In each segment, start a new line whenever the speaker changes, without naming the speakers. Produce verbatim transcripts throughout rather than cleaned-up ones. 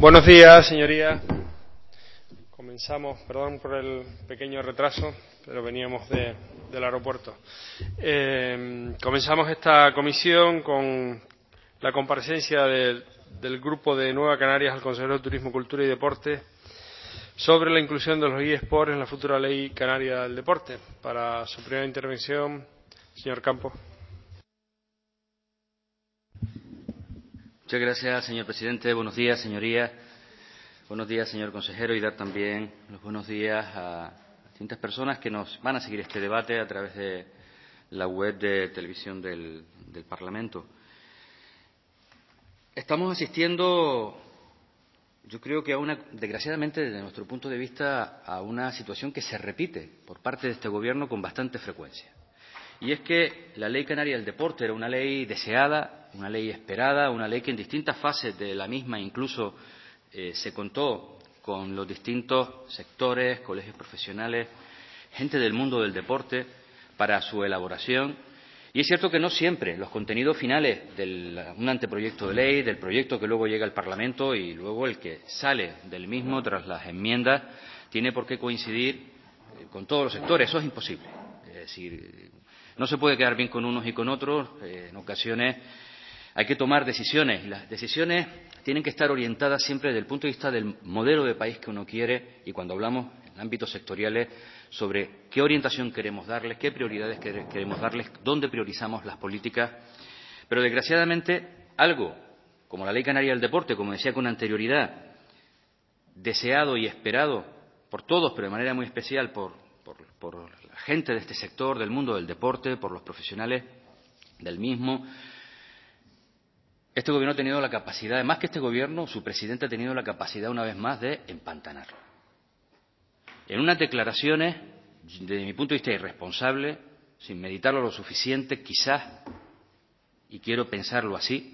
Buenos días, señorías. Comenzamos, perdón por el pequeño retraso, pero veníamos de, del aeropuerto. Eh, comenzamos esta comisión con la comparecencia de, del Grupo de Nueva Canarias al Consejero de Turismo, Cultura y Deporte sobre la inclusión de los eSports en la futura Ley Canaria del Deporte. Para su primera intervención, señor Campos.
Muchas gracias, señor presidente. Buenos días, señorías. Buenos días, señor consejero, y dar también los buenos días a distintas personas que nos van a seguir este debate a través de la web de televisión del, del Parlamento. Estamos asistiendo, yo creo que a una, desgraciadamente, desde nuestro punto de vista, a una situación que se repite por parte de este Gobierno con bastante frecuencia. Y es que la Ley Canaria del Deporte era una ley deseada, una ley esperada, una ley que en distintas fases de la misma incluso eh, se contó con los distintos sectores, colegios profesionales, gente del mundo del deporte para su elaboración. Y es cierto que no siempre los contenidos finales de un anteproyecto de ley, del proyecto que luego llega al Parlamento y luego el que sale del mismo tras las enmiendas, tiene por qué coincidir con todos los sectores. Eso es imposible. Es decir, no se puede quedar bien con unos y con otros. Eh, en ocasiones hay que tomar decisiones y las decisiones tienen que estar orientadas siempre desde el punto de vista del modelo de país que uno quiere y cuando hablamos en ámbitos sectoriales sobre qué orientación queremos darles, qué prioridades queremos darles, dónde priorizamos las políticas. Pero desgraciadamente algo como la Ley Canaria del Deporte, como decía con anterioridad, deseado y esperado por todos, pero de manera muy especial por, por, por la gente de este sector, del mundo del deporte, por los profesionales del mismo. Este Gobierno ha tenido la capacidad, más que este Gobierno, su presidente ha tenido la capacidad una vez más de empantanarlo. En unas declaraciones, desde mi punto de vista, irresponsables, sin meditarlo lo suficiente, quizás, y quiero pensarlo así,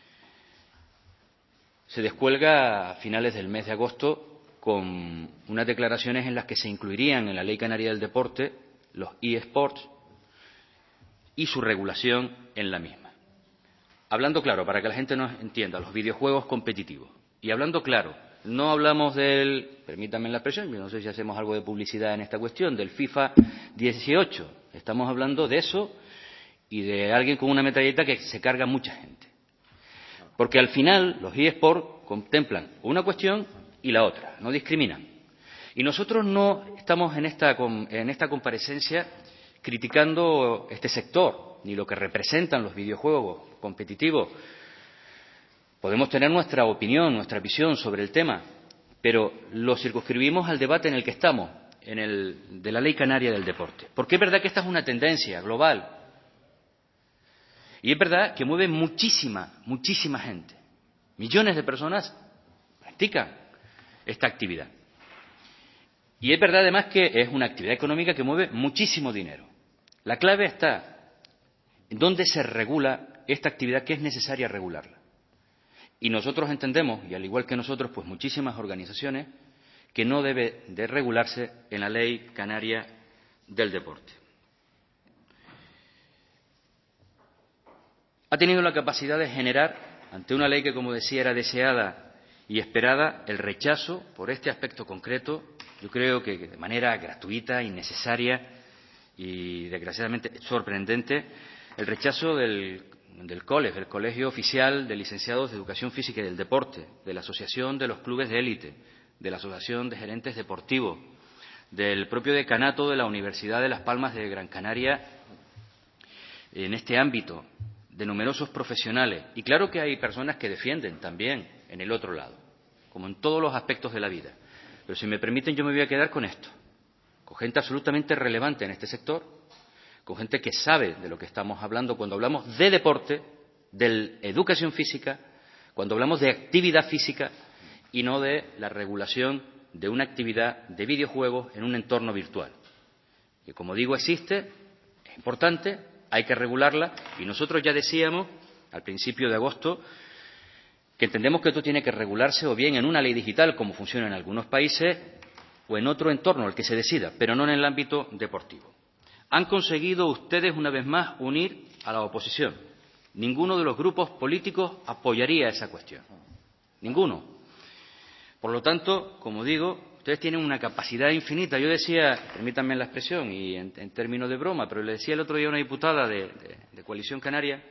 se descuelga a finales del mes de agosto con unas declaraciones en las que se incluirían en la Ley Canaria del Deporte los eSports y su regulación en la misma. Hablando claro, para que la gente nos entienda, los videojuegos competitivos. Y hablando claro, no hablamos del, permítanme la expresión, yo no sé si hacemos algo de publicidad en esta cuestión, del FIFA dieciocho. Estamos hablando de eso y de alguien con una metralleta que se carga mucha gente. Porque al final los eSports contemplan una cuestión y la otra, no discriminan. Y nosotros no estamos en esta, en esta comparecencia criticando este sector, ni lo que representan los videojuegos competitivos. Podemos tener nuestra opinión, nuestra visión sobre el tema, pero lo circunscribimos al debate en el que estamos, en el de la Ley Canaria del Deporte. Porque es verdad que esta es una tendencia global. Y es verdad que mueve muchísima, muchísima gente. Millones de personas practican esta actividad. Y es verdad además que es una actividad económica que mueve muchísimo dinero. La clave está en dónde se regula esta actividad, que es necesaria regularla. Y nosotros entendemos, y al igual que nosotros, pues muchísimas organizaciones, que no debe de regularse en la Ley Canaria del Deporte. Ha tenido la capacidad de generar, ante una ley que, como decía, era deseada y esperada, el rechazo por este aspecto concreto, yo creo que de manera gratuita, innecesaria y desgraciadamente sorprendente, el rechazo del, del COLEF, del Colegio Oficial de Licenciados de Educación Física y del Deporte, de la Asociación de los Clubes de Élite, de la Asociación de Gerentes Deportivos, del propio decanato de la Universidad de Las Palmas de Gran Canaria en este ámbito, de numerosos profesionales. Y claro que hay personas que defienden también en el otro lado, como en todos los aspectos de la vida. Pero si me permiten, yo me voy a quedar con esto, con gente absolutamente relevante en este sector, con gente que sabe de lo que estamos hablando cuando hablamos de deporte, de educación física, cuando hablamos de actividad física y no de la regulación de una actividad de videojuegos en un entorno virtual. Que, como digo, existe, es importante, hay que regularla y nosotros ya decíamos al principio de agosto que entendemos que esto tiene que regularse o bien en una ley digital, como funciona en algunos países, o en otro entorno, el que se decida, pero no en el ámbito deportivo. Han conseguido ustedes, una vez más, unir a la oposición. Ninguno de los grupos políticos apoyaría esa cuestión. Ninguno. Por lo tanto, como digo, ustedes tienen una capacidad infinita. Yo decía, permítanme la expresión, y en, en términos de broma, pero le decía el otro día a una diputada de, de, de Coalición Canaria,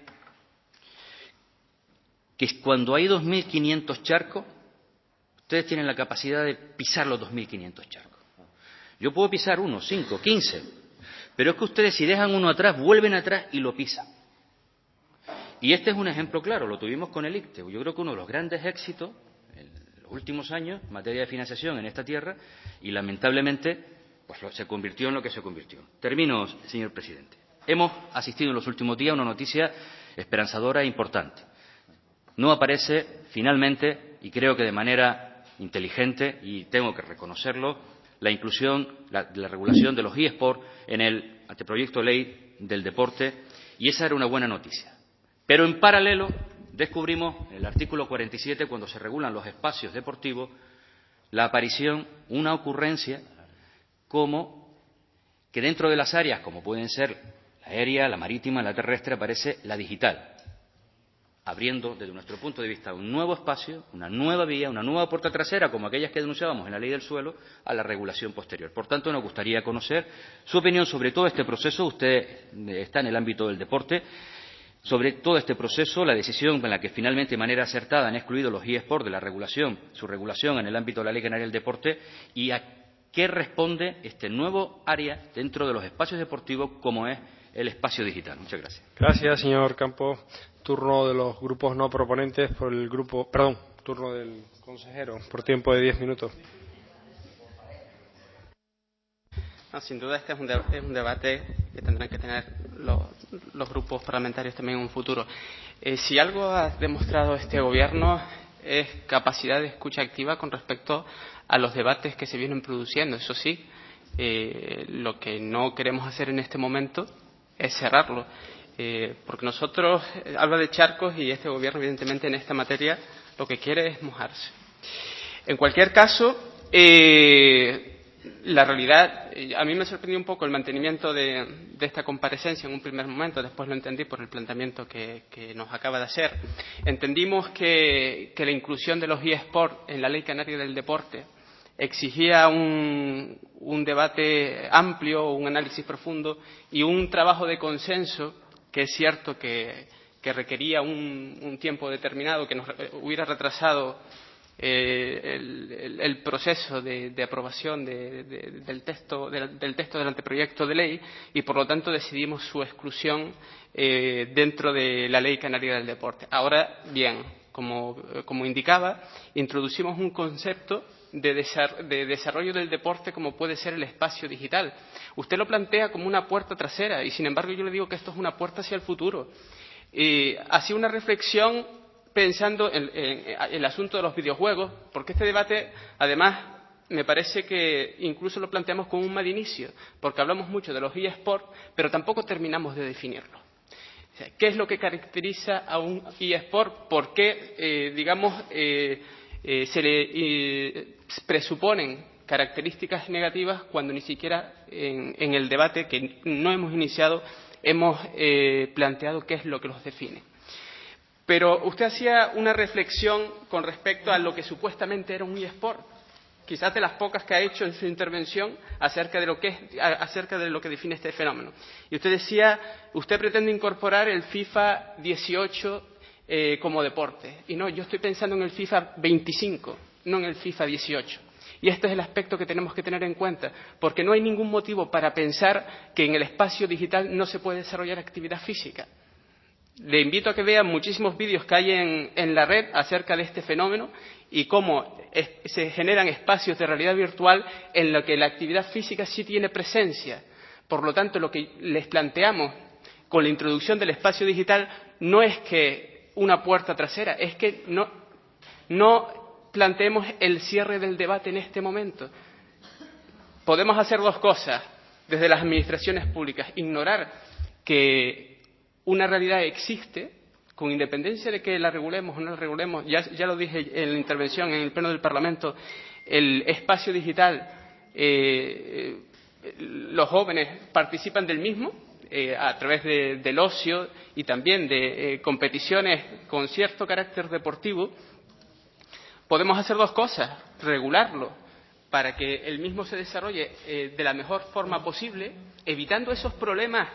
que cuando hay dos mil quinientos charcos, ustedes tienen la capacidad de pisar los dos mil quinientos charcos. Yo puedo pisar uno, cinco, quince, pero es que ustedes si dejan uno atrás, vuelven atrás y lo pisan. Y este es un ejemplo claro, lo tuvimos con el ICTE. Yo creo que uno de los grandes éxitos en los últimos años en materia de financiación en esta tierra, y lamentablemente pues se convirtió en lo que se convirtió. Termino, señor presidente. Hemos asistido en los últimos días a una noticia esperanzadora e importante. No aparece finalmente, y creo que de manera inteligente, y tengo que reconocerlo, la inclusión, la, la regulación de los eSports en el anteproyecto de ley del deporte, y esa era una buena noticia. Pero en paralelo descubrimos en el artículo cuarenta y siete, cuando se regulan los espacios deportivos, la aparición, una ocurrencia, como que dentro de las áreas, como pueden ser la aérea, la marítima, la terrestre, aparece la digital, abriendo desde nuestro punto de vista un nuevo espacio, una nueva vía, una nueva puerta trasera, como aquellas que denunciábamos en la ley del suelo, a la regulación posterior. Por tanto, nos gustaría conocer su opinión sobre todo este proceso. Usted está en el ámbito del deporte. Sobre todo este proceso, la decisión en la que finalmente, de manera acertada, han excluido los eSports de la regulación, su regulación en el ámbito de la Ley Canaria del Deporte, y a qué responde este nuevo área dentro de los espacios deportivos, como es el espacio digital. Muchas gracias.
Gracias, señor Campos. Turno de los grupos no proponentes por el grupo, perdón, turno del consejero por tiempo de diez minutos.
No, sin duda este es un, de, es un debate que tendrán que tener los, los grupos parlamentarios también en un futuro. Eh, si algo ha demostrado este gobierno es capacidad de escucha activa con respecto a los debates que se vienen produciendo. Eso sí, eh, lo que no queremos hacer en este momento es cerrarlo. Eh, porque nosotros, eh, habla de charcos y este gobierno evidentemente en esta materia lo que quiere es mojarse. En cualquier caso, eh, la realidad, a mí me sorprendió un poco el mantenimiento de, de esta comparecencia en un primer momento, después lo entendí por el planteamiento que, que nos acaba de hacer. Entendimos que, que la inclusión de los eSports en la Ley Canaria del Deporte exigía un, un debate amplio, un análisis profundo y un trabajo de consenso, que es cierto que, que requería un, un tiempo determinado, que nos hubiera retrasado eh, el, el, el proceso de, de aprobación de, de, del, texto, de, del texto del anteproyecto de ley, y por lo tanto decidimos su exclusión eh, dentro de la Ley Canaria del Deporte. Ahora bien, como, como indicaba, introducimos un concepto de, desar, de desarrollo del deporte como puede ser el espacio digital. Usted lo plantea como una puerta trasera y, sin embargo, yo le digo que esto es una puerta hacia el futuro. Eh, hacía una reflexión pensando en, en, en el asunto de los videojuegos, porque este debate, además, me parece que incluso lo planteamos como un mal inicio, porque hablamos mucho de los eSports, pero tampoco terminamos de definirlo. O sea, ¿qué es lo que caracteriza a un eSport? ¿Por qué, eh, digamos, eh, eh, se le eh, presuponen características negativas cuando ni siquiera en, en el debate que no hemos iniciado hemos eh, planteado qué es lo que los define? Pero usted hacía una reflexión con respecto a lo que supuestamente era un eSport, quizás de las pocas que ha hecho en su intervención acerca de lo que es, acerca de lo que define este fenómeno. Y usted decía, usted pretende incorporar el FIFA dieciocho eh, como deporte. Y no, yo estoy pensando en el FIFA veinticinco, no en el FIFA dieciocho. Y este es el aspecto que tenemos que tener en cuenta, porque no hay ningún motivo para pensar que en el espacio digital no se puede desarrollar actividad física. Le invito a que vean muchísimos vídeos que hay en, en la red acerca de este fenómeno y cómo es, se generan espacios de realidad virtual en los que la actividad física sí tiene presencia. Por lo tanto, lo que les planteamos con la introducción del espacio digital no es que una puerta trasera, es que no, no planteemos el cierre del debate en este momento. Podemos hacer dos cosas desde las administraciones públicas: ignorar que una realidad existe, con independencia de que la regulemos o no la regulemos. Ya, ya lo dije en la intervención en el Pleno del Parlamento, el espacio digital, eh, los jóvenes participan del mismo eh, a través de, del ocio y también de eh, competiciones con cierto carácter deportivo. Podemos hacer dos cosas: regularlo para que el mismo se desarrolle eh, de la mejor forma posible, evitando esos problemas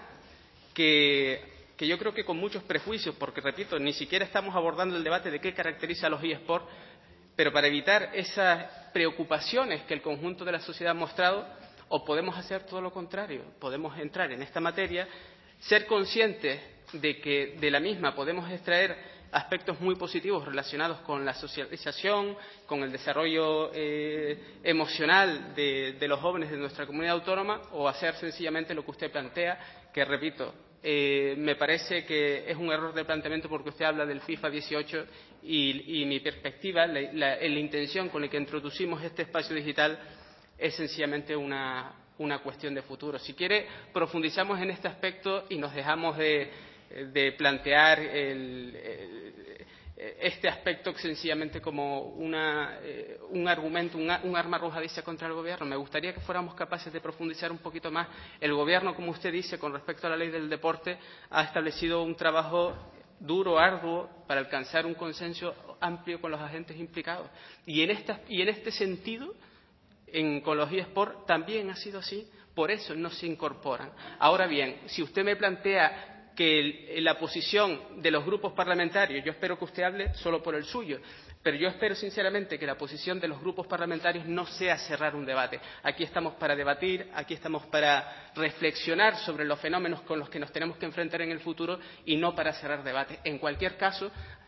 que, que yo creo que con muchos prejuicios, porque, repito, ni siquiera estamos abordando el debate de qué caracteriza a los eSports, pero para evitar esas preocupaciones que el conjunto de la sociedad ha mostrado, o podemos hacer todo lo contrario, podemos entrar en esta materia, ser conscientes de que de la misma podemos extraer aspectos muy positivos relacionados con la socialización, con el desarrollo eh, emocional de, de los jóvenes de nuestra comunidad autónoma, o hacer sencillamente lo que usted plantea, que, repito, eh, me parece que es un error de planteamiento porque usted habla del FIFA dieciocho y, y mi perspectiva, la, la, la intención con la que introducimos este espacio digital es sencillamente una, una cuestión de futuro. Si quiere, profundizamos en este aspecto y nos dejamos de, de plantear el, el, este aspecto sencillamente como una, eh, un argumento, una, un arma arrojadiza contra el Gobierno. Me gustaría que fuéramos capaces de profundizar un poquito más. El Gobierno, como usted dice, con respecto a la ley del deporte, ha establecido un trabajo duro, arduo, para alcanzar un consenso amplio con los agentes implicados. Y en, esta, y en este sentido, en, con los eSports también ha sido así, por eso no se incorporan. Ahora bien, si usted me plantea que el, la posición de los grupos parlamentarios, yo espero que usted hable solo por el suyo, pero yo espero sinceramente que la posición de los grupos parlamentarios no sea cerrar un debate. Aquí estamos para debatir, aquí estamos para reflexionar sobre los fenómenos con los que nos tenemos que enfrentar en el futuro y no para cerrar debate. En cualquier caso,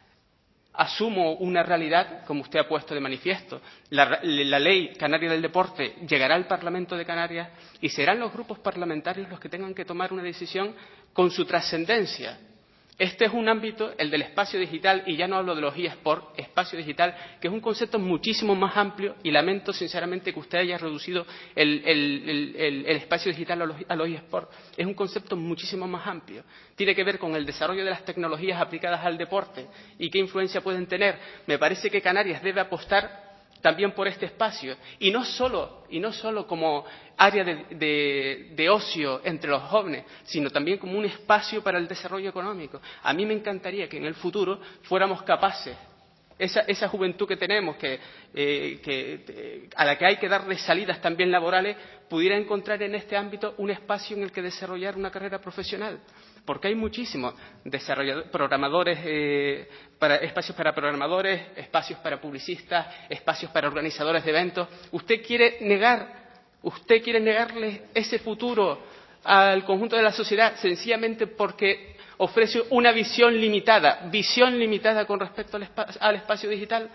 asumo una realidad, como usted ha puesto de manifiesto. La, la ley canaria del deporte llegará al Parlamento de Canarias y serán los grupos parlamentarios los que tengan que tomar una decisión con su trascendencia. Este es un ámbito, el del espacio digital, y ya no hablo de los eSports, espacio digital, que es un concepto muchísimo más amplio, y lamento sinceramente que usted haya reducido el, el, el, el, el espacio digital a los, a los eSports. Es un concepto muchísimo más amplio. Tiene que ver con el desarrollo de las tecnologías aplicadas al deporte y qué influencia pueden tener. Me parece que Canarias debe apostar también por este espacio, y no solo, y no solo como área de, de, de ocio entre los jóvenes, sino también como un espacio para el desarrollo económico. A mí me encantaría que en el futuro fuéramos capaces, esa, esa juventud que tenemos, que, eh, que, a la que hay que darle salidas también laborales, pudiera encontrar en este ámbito un espacio en el que desarrollar una carrera profesional. Porque hay muchísimos desarrolladores, programadores, eh, para, espacios para programadores, espacios para publicistas, espacios para organizadores de eventos. ¿Usted quiere negar, usted quiere negarle ese futuro al conjunto de la sociedad sencillamente porque ofrece una visión limitada, visión limitada con respecto al, espa al espacio digital?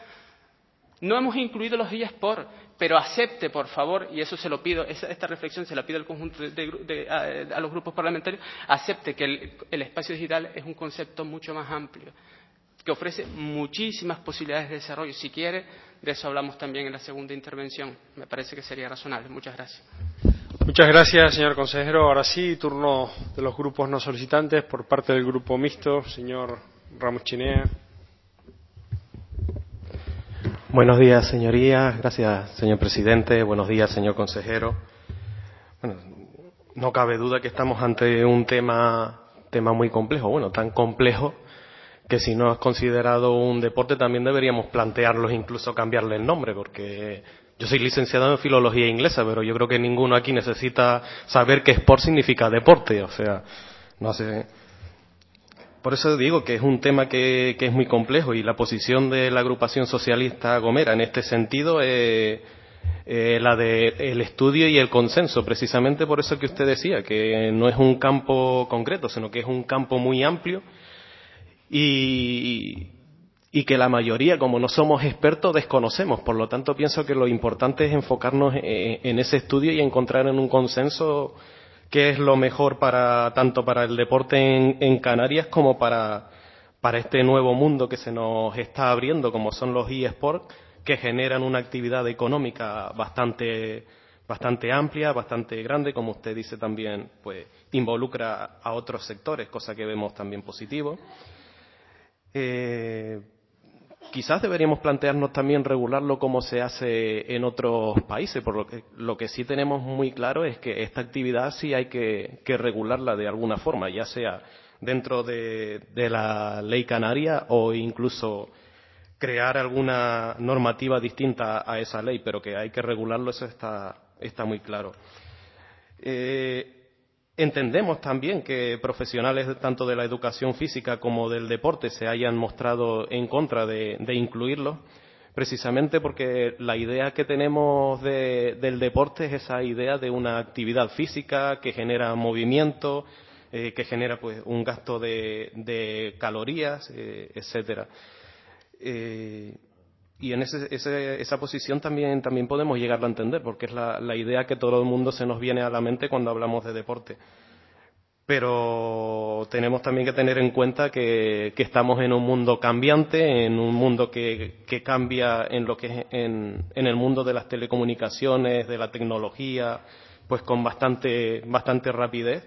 No hemos incluido los eSports, pero acepte, por favor, y eso se lo pido, esa, esta reflexión se la pido al conjunto de, de, de, a, a los grupos parlamentarios, acepte que el, el espacio digital es un concepto mucho más amplio, que ofrece muchísimas posibilidades de desarrollo. Si quiere, de eso hablamos también en la segunda intervención. Me parece que sería razonable. Muchas gracias.
Muchas gracias, señor consejero. Ahora sí, turno de los grupos no solicitantes por parte del Grupo Mixto. Señor Ramos Chinea.
Buenos días, señorías. Gracias, señor presidente. Buenos días, señor consejero. Bueno, no cabe duda que estamos ante un tema, tema muy complejo. Bueno, tan complejo que si no es considerado un deporte también deberíamos plantearlos, incluso cambiarle el nombre, porque yo soy licenciado en filología inglesa, pero yo creo que ninguno aquí necesita saber que sport significa deporte. O sea, no sé. Por eso digo que es un tema que, que es muy complejo, y la posición de la agrupación socialista Gomera en este sentido es eh, la del estudio y el consenso, precisamente por eso que usted decía, que no es un campo concreto, sino que es un campo muy amplio, y, y que la mayoría, como no somos expertos, desconocemos. Por lo tanto, pienso que lo importante es enfocarnos en, en ese estudio y encontrar en un consenso qué es lo mejor para tanto para el deporte en, en Canarias como para, para este nuevo mundo que se nos está abriendo, como son los eSports, que generan una actividad económica bastante, bastante amplia, bastante grande, como usted dice también, pues involucra a otros sectores, cosa que vemos también positivo. Eh, Quizás deberíamos plantearnos también regularlo como se hace en otros países, por lo que, lo que sí tenemos muy claro es que esta actividad sí hay que, que regularla de alguna forma, ya sea dentro de, de la ley canaria o incluso crear alguna normativa distinta a esa ley, pero que hay que regularlo, eso está, está muy claro. Eh, entendemos también que profesionales tanto de la educación física como del deporte se hayan mostrado en contra de, de incluirlo, precisamente porque la idea que tenemos de, del deporte es esa idea de una actividad física que genera movimiento, eh, que genera pues un gasto de, de calorías, eh, etcétera. Eh, y en ese, ese, esa posición también, también podemos llegarla a entender, porque es la, la idea que todo el mundo se nos viene a la mente cuando hablamos de deporte. Pero tenemos también que tener en cuenta que, que estamos en un mundo cambiante, en un mundo que, que cambia en lo que es en, en el mundo de las telecomunicaciones, de la tecnología, pues con bastante, bastante rapidez.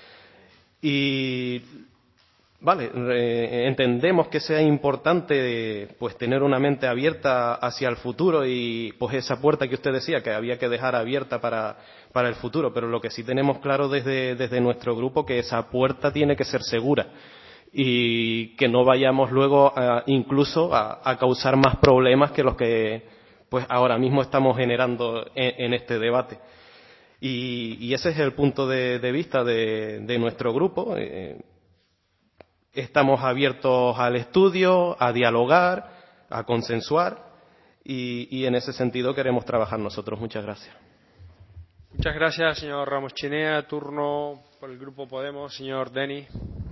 Y vale, eh, entendemos que sea importante pues tener una mente abierta hacia el futuro y pues esa puerta que usted decía que había que dejar abierta para, para el futuro, pero lo que sí tenemos claro desde, desde nuestro grupo que esa puerta tiene que ser segura y que no vayamos luego a, incluso a, a causar más problemas que los que pues ahora mismo estamos generando en, en este debate. Y, y ese es el punto de, de vista de, de nuestro grupo. Eh, Estamos abiertos al estudio, a dialogar, a consensuar y, y en ese sentido queremos trabajar nosotros. Muchas gracias.
Muchas gracias, señor Ramos Chinea. Turno por el Grupo Podemos, señor Denis.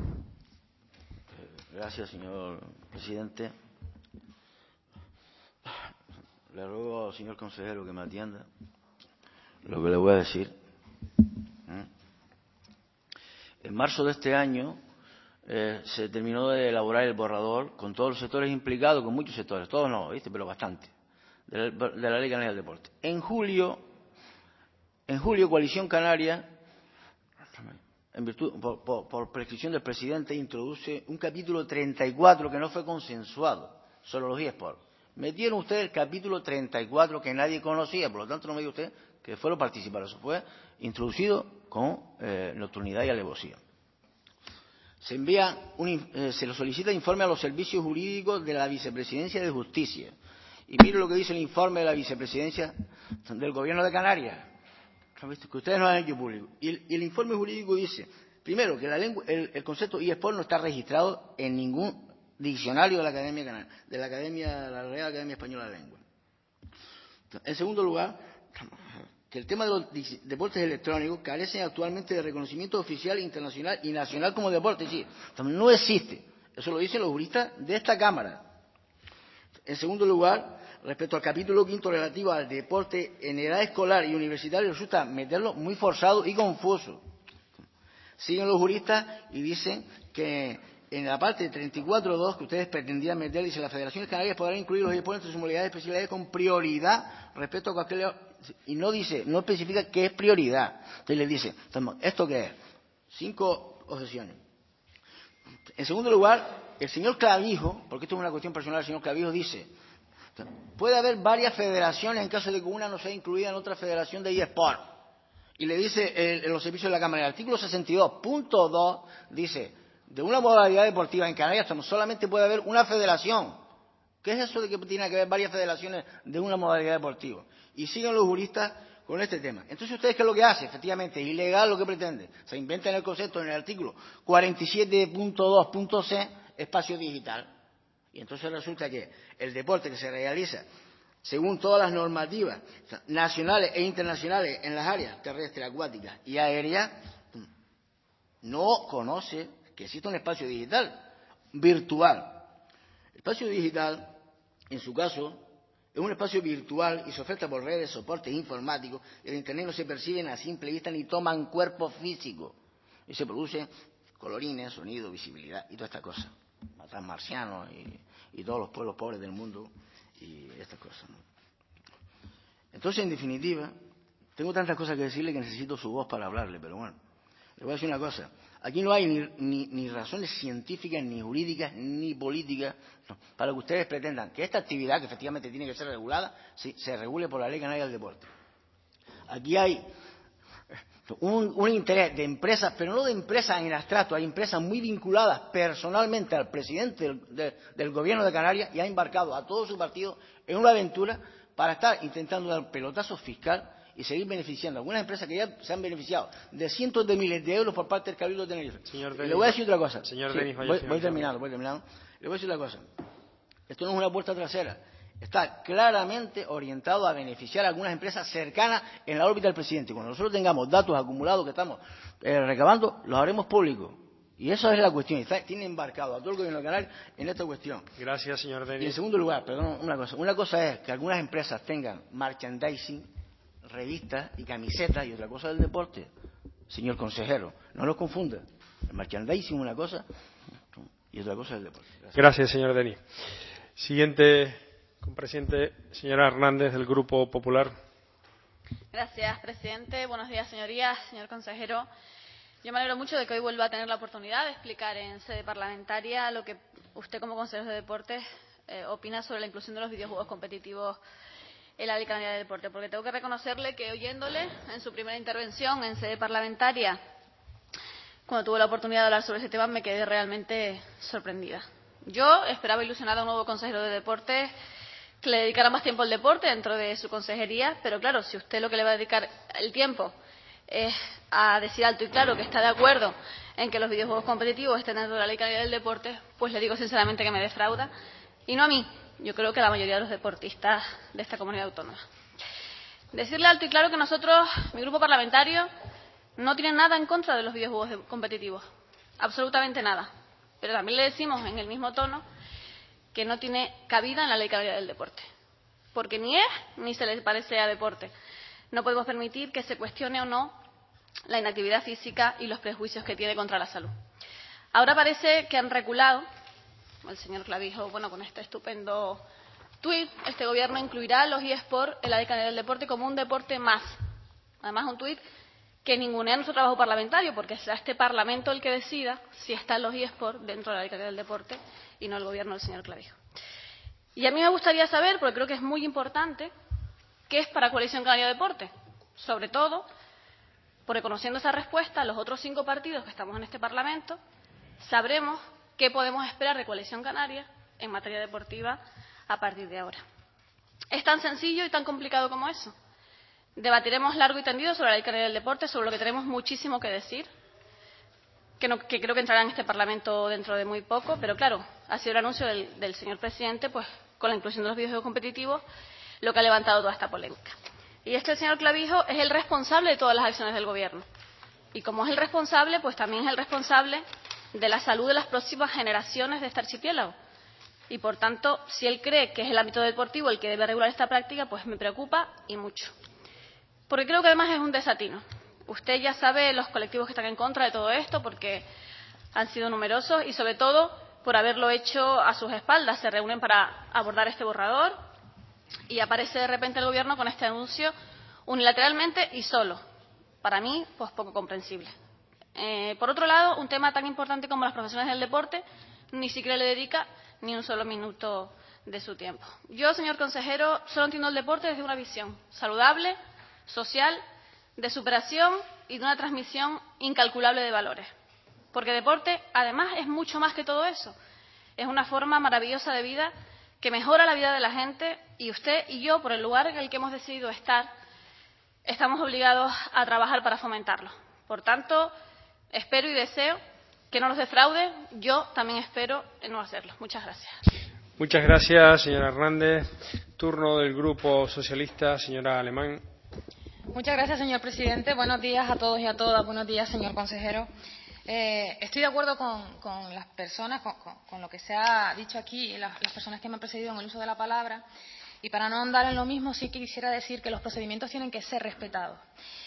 Gracias, señor presidente. Le ruego al señor consejero que me atienda lo que le voy a decir. En marzo de este año Eh, se terminó de elaborar el borrador con todos los sectores implicados, con muchos sectores, todos no, ¿viste? Pero bastante, de la, de la Ley Canaria del Deporte. En julio, en julio Coalición Canaria, en virtud, por, por, por prescripción del presidente, introduce un capítulo treinta y cuatro que no fue consensuado sobre los eSports. Metieron ustedes el capítulo treinta y cuatro que nadie conocía, por lo tanto no me diga usted que fueron participaron. Eso fue introducido con eh, nocturnidad y alevosía. Se envía un, eh, se lo solicita informe a los servicios jurídicos de la Vicepresidencia de Justicia. Y mire lo que dice el informe de la Vicepresidencia del Gobierno de Canarias, que ustedes no han hecho público. Y el, y el informe jurídico dice, primero, que la lengua, el, el concepto eSport no está registrado en ningún diccionario de la Academia Canaria, de la Academia, la Real Academia Española de la Lengua. En segundo lugar, que el tema de los deportes electrónicos carecen actualmente de reconocimiento oficial, internacional y nacional como deporte. Sí, no existe. Eso lo dicen los juristas de esta Cámara. En segundo lugar, respecto al capítulo quinto relativo al deporte en edad escolar y universitaria, resulta meterlo muy forzado y confuso. Siguen los juristas y dicen que en la parte treinta y cuatro punto dos que ustedes pretendían meter, dice, las federaciones canarias podrán incluir los deportes en sus modalidades y especialidades con prioridad respecto a cualquier... Y no dice, no especifica qué es prioridad. Entonces les dice, ¿esto qué es? Cinco objeciones. En segundo lugar, el señor Clavijo, porque esto es una cuestión personal, el señor Clavijo dice, puede haber varias federaciones en caso de que una no sea incluida en otra federación de eSport. Y le dice en los servicios de la Cámara, el artículo sesenta y dos punto dos dice, de una modalidad deportiva en Canarias solamente puede haber una federación. ¿Qué es eso de que tiene que haber varias federaciones de una modalidad deportiva? Y siguen los juristas con este tema. Entonces, ¿ustedes qué es lo que hacen? Efectivamente, es ilegal lo que pretenden. Se inventan el concepto en el artículo cuarenta y siete punto dos punto c, espacio digital. Y entonces resulta que el deporte que se realiza según todas las normativas nacionales e internacionales en las áreas terrestres, acuáticas y aéreas, no conoce que existe un espacio digital virtual. El espacio digital, en su caso, es un espacio virtual y se oferta por redes, soportes informáticos. El Internet no se percibe a simple vista ni toman cuerpo físico. Y se produce colorines, sonido, visibilidad y toda esta cosa. Transmarcianos y, y todos los pueblos pobres del mundo y estas cosas, ¿no? Entonces, en definitiva, tengo tantas cosas que decirle que necesito su voz para hablarle, pero bueno, le voy a decir una cosa. Aquí no hay ni, ni, ni razones científicas, ni jurídicas, ni políticas, no, para que ustedes pretendan que esta actividad, que efectivamente tiene que ser regulada, sí, se regule por la Ley Canaria del Deporte. Aquí hay un, un interés de empresas, pero no de empresas en abstracto, hay empresas muy vinculadas personalmente al presidente del, de, del gobierno de Canarias y ha embarcado a todo su partido en una aventura para estar intentando dar pelotazo fiscal y seguir beneficiando a algunas empresas que ya se han beneficiado de cientos de miles de euros por parte del Cabildo de Tenerife.
Señor
Y
Denis,
le voy a decir otra cosa.
Señor
Sí,
Denis,
voy, voy terminando, voy terminando. Le voy a decir otra cosa. Esto no es una puerta trasera. Está claramente orientado a beneficiar a algunas empresas cercanas en la órbita del presidente. Cuando nosotros tengamos datos acumulados que estamos eh, recabando, los haremos públicos. Y esa es la cuestión. Está, tiene embarcado a todo el gobierno de Canarias en esta cuestión.
Gracias, señor Denis.
Y en segundo lugar, perdón, una cosa. Una cosa es que algunas empresas tengan merchandising, revistas y camisetas, y otra cosa del deporte. Señor consejero, no los confunda. El merchandising es una cosa y otra cosa del deporte. Gracias,
Gracias señor Denis. Siguiente compareciente, señora Hernández, del Grupo Popular.
Gracias, presidente. Buenos días, señorías, señor consejero. Yo me alegro mucho de que hoy vuelva a tener la oportunidad de explicar en sede parlamentaria lo que usted, como consejero de Deportes, eh, opina sobre la inclusión de los videojuegos competitivos en la Ley Canaria de Deporte. Porque tengo que reconocerle que, oyéndole en su primera intervención en sede parlamentaria, cuando tuve la oportunidad de hablar sobre ese tema, me quedé realmente sorprendida. Yo esperaba ilusionada a un nuevo consejero de Deportes que le dedicara más tiempo al deporte dentro de su consejería, pero claro, si usted lo que le va a dedicar el tiempo es a decir alto y claro que está de acuerdo en que los videojuegos competitivos estén dentro de la Ley Canaria del Deporte, pues le digo sinceramente que me defrauda, y no a mí, yo creo que a la mayoría de los deportistas de esta comunidad autónoma. Decirle alto y claro que nosotros, mi grupo parlamentario, no tiene nada en contra de los videojuegos competitivos, absolutamente nada, pero también le decimos en el mismo tono que no tiene cabida en la Ley Canaria del Deporte, porque ni es ni se le parece a deporte. No podemos permitir que se cuestione o no la inactividad física y los prejuicios que tiene contra la salud. Ahora parece que han reculado, el señor Clavijo, bueno, con este estupendo tuit, este gobierno incluirá los eSports en la Ley Canaria del Deporte como un deporte más. Además, un tuit que ningunea nuestro trabajo parlamentario, porque será este Parlamento el que decida si están los eSports dentro de la Ley Canaria del Deporte y no el gobierno del señor Clavijo. Y a mí me gustaría saber, porque creo que es muy importante, qué es para Coalición Canaria de Deporte, sobre todo porque, conociendo esa respuesta, los otros cinco partidos que estamos en este Parlamento sabremos qué podemos esperar de Coalición Canaria en materia deportiva a partir de ahora. Es tan sencillo y tan complicado como eso. Debatiremos largo y tendido sobre la Ley Canaria del Deporte, sobre lo que tenemos muchísimo que decir, que, no, que creo que entrará en este Parlamento dentro de muy poco, pero claro, ha sido el anuncio del, del señor presidente, pues con la inclusión de los videojuegos competitivos, lo que ha levantado toda esta polémica. Y es que el señor Clavijo es el responsable de todas las acciones del gobierno. Y como es el responsable, pues también es el responsable de la salud de las próximas generaciones de este archipiélago. Y por tanto, si él cree que es el ámbito deportivo el que debe regular esta práctica, pues me preocupa y mucho. Porque creo que además es un desatino. Usted ya sabe los colectivos que están en contra de todo esto, porque han sido numerosos y sobre todo por haberlo hecho a sus espaldas. Se reúnen para abordar este borrador y aparece de repente el gobierno con este anuncio unilateralmente y solo. Para mí, pues poco comprensible. Eh, por otro lado, un tema tan importante como las profesiones del deporte ni siquiera le dedica ni un solo minuto de su tiempo. Yo, señor consejero, solo entiendo el deporte desde una visión saludable, social, de superación y de una transmisión incalculable de valores. Porque deporte, además, es mucho más que todo eso. Es una forma maravillosa de vida que mejora la vida de la gente, y usted y yo, por el lugar en el que hemos decidido estar, estamos obligados a trabajar para fomentarlo. Por tanto, espero y deseo que no nos defraude. Yo también espero no hacerlo. Muchas gracias.
Muchas gracias, señora Hernández. Turno del Grupo Socialista, señora Alemán.
Muchas gracias, señor presidente. Buenos días a todos y a todas. Buenos días, señor consejero. Eh, estoy de acuerdo con, con las personas, con, con, con lo que se ha dicho aquí, las, las personas que me han precedido en el uso de la palabra. Y para no andar en lo mismo, sí que quisiera decir que los procedimientos tienen que ser respetados.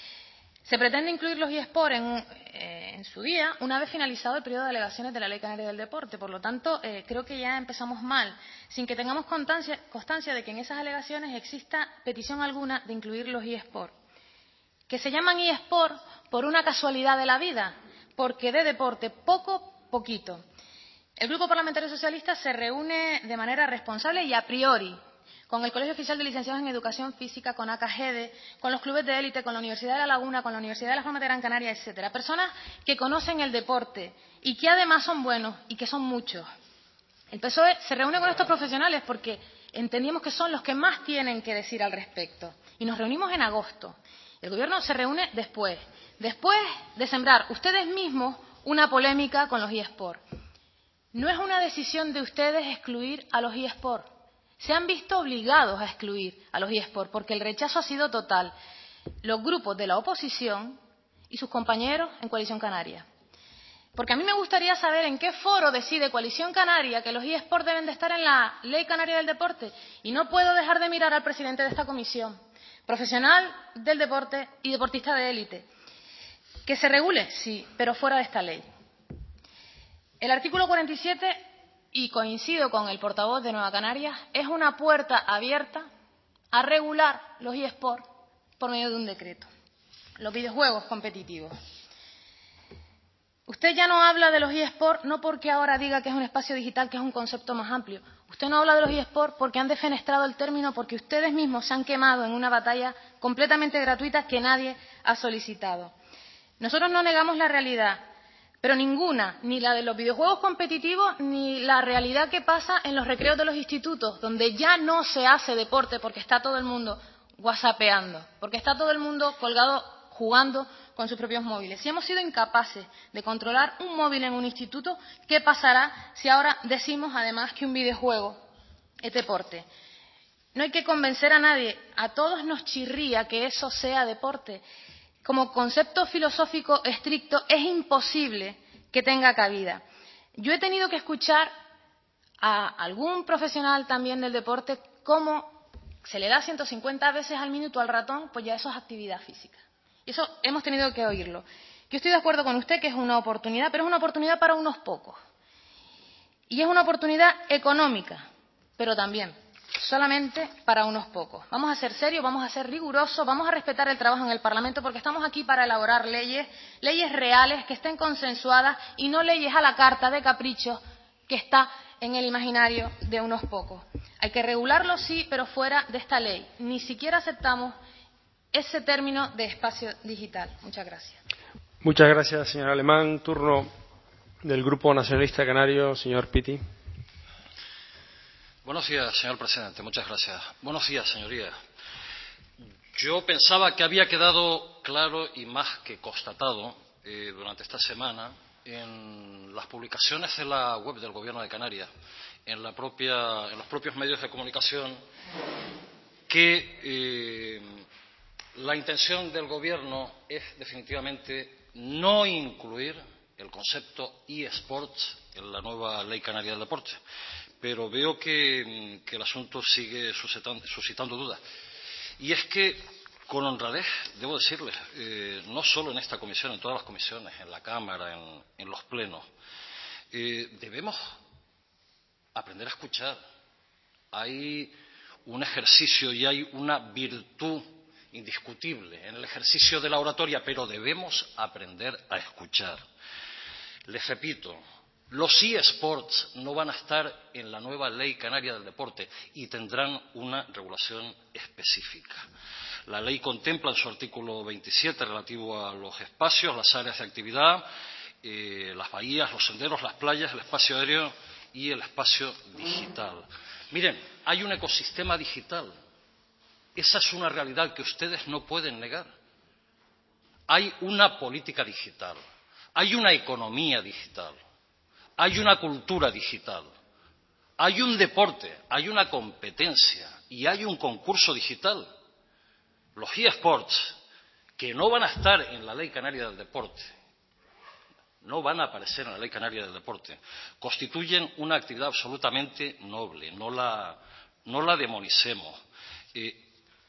Se pretende incluir los eSports en, eh, en su día, una vez finalizado el periodo de alegaciones de la Ley Canaria del Deporte. Por lo tanto, eh, creo que ya empezamos mal, sin que tengamos constancia, constancia de que en esas alegaciones exista petición alguna de incluir los eSports. Que se llaman eSports por una casualidad de la vida, porque de deporte poco, poquito. El Grupo Parlamentario Socialista se reúne de manera responsable y a priori, con el Colegio Oficial de Licenciados en Educación Física, con A C A G E D E, con los clubes de élite, con la Universidad de La Laguna, con la Universidad de Las Palmas de Gran Canaria, etcétera. Personas que conocen el deporte y que además son buenos y que son muchos. El P S O E se reúne con estos profesionales porque entendimos que son los que más tienen que decir al respecto. Y nos reunimos en agosto. El Gobierno se reúne después, después de sembrar ustedes mismos una polémica con los eSports. No es una decisión de ustedes excluir a los eSports. Se han visto obligados a excluir a los eSports porque el rechazo ha sido total. Los grupos de la oposición y sus compañeros en Coalición Canaria. Porque a mí me gustaría saber en qué foro decide Coalición Canaria que los eSports deben de estar en la Ley Canaria del Deporte. Y no puedo dejar de mirar al presidente de esta comisión, profesional del deporte y deportista de élite. Que se regule, sí, pero fuera de esta ley. El artículo cuarenta y siete, y coincido con el portavoz de Nueva Canarias, es una puerta abierta a regular los eSports por medio de un decreto. Los videojuegos competitivos. Usted ya no habla de los eSports no porque ahora diga que es un espacio digital, que es un concepto más amplio. Usted no habla de los eSports porque han defenestrado el término, porque ustedes mismos se han quemado en una batalla completamente gratuita que nadie ha solicitado. Nosotros no negamos la realidad, pero ninguna, ni la de los videojuegos competitivos, ni la realidad que pasa en los recreos de los institutos, donde ya no se hace deporte porque está todo el mundo whatsappeando, porque está todo el mundo colgado jugando con sus propios móviles. Si hemos sido incapaces de controlar un móvil en un instituto, ¿qué pasará si ahora decimos además que un videojuego es deporte? No hay que convencer a nadie, a todos nos chirría que eso sea deporte. Como concepto filosófico estricto es imposible que tenga cabida. Yo he tenido que escuchar a algún profesional también del deporte cómo se le da ciento cincuenta veces al minuto al ratón, pues ya eso es actividad física. Y eso hemos tenido que oírlo. Yo estoy de acuerdo con usted que es una oportunidad, pero es una oportunidad para unos pocos. Y es una oportunidad económica, pero también solamente para unos pocos. Vamos a ser serios, vamos a ser rigurosos, vamos a respetar el trabajo en el Parlamento porque estamos aquí para elaborar leyes, leyes reales que estén consensuadas y no leyes a la carta de caprichos que está en el imaginario de unos pocos. Hay que regularlo, sí, pero fuera de esta ley. Ni siquiera aceptamos ese término de espacio digital. Muchas gracias.
Muchas gracias, señor Alemán. Turno del Grupo Nacionalista Canario, señor Pitti.
Buenos días, señor presidente. Muchas gracias. Buenos días, señorías. Yo pensaba que había quedado claro y más que constatado eh, durante esta semana en las publicaciones de la web del Gobierno de Canarias, en, la propia, en los propios medios de comunicación, que eh, la intención del Gobierno es definitivamente no incluir el concepto eSports en la nueva Ley Canaria del Deporte. Pero veo que, que el asunto sigue suscitando, suscitando dudas. Y es que, con honradez, debo decirles, eh, no solo en esta comisión, en todas las comisiones, en la Cámara, en, en los plenos, eh, debemos aprender a escuchar. Hay un ejercicio y hay una virtud indiscutible en el ejercicio de la oratoria, pero debemos aprender a escuchar. Les repito, los eSports no van a estar en la nueva Ley Canaria del Deporte y tendrán una regulación específica. La ley contempla en su artículo veintisiete relativo a los espacios, las áreas de actividad, eh, las bahías, los senderos, las playas, el espacio aéreo y el espacio digital. Miren, hay un ecosistema digital. Esa es una realidad que ustedes no pueden negar. Hay una política digital, hay una economía digital, hay una cultura digital, hay un deporte, hay una competencia y hay un concurso digital. Los eSports, que no van a estar en la Ley Canaria del Deporte, no van a aparecer en la Ley Canaria del Deporte, constituyen una actividad absolutamente noble, no la, no la demonicemos. Eh,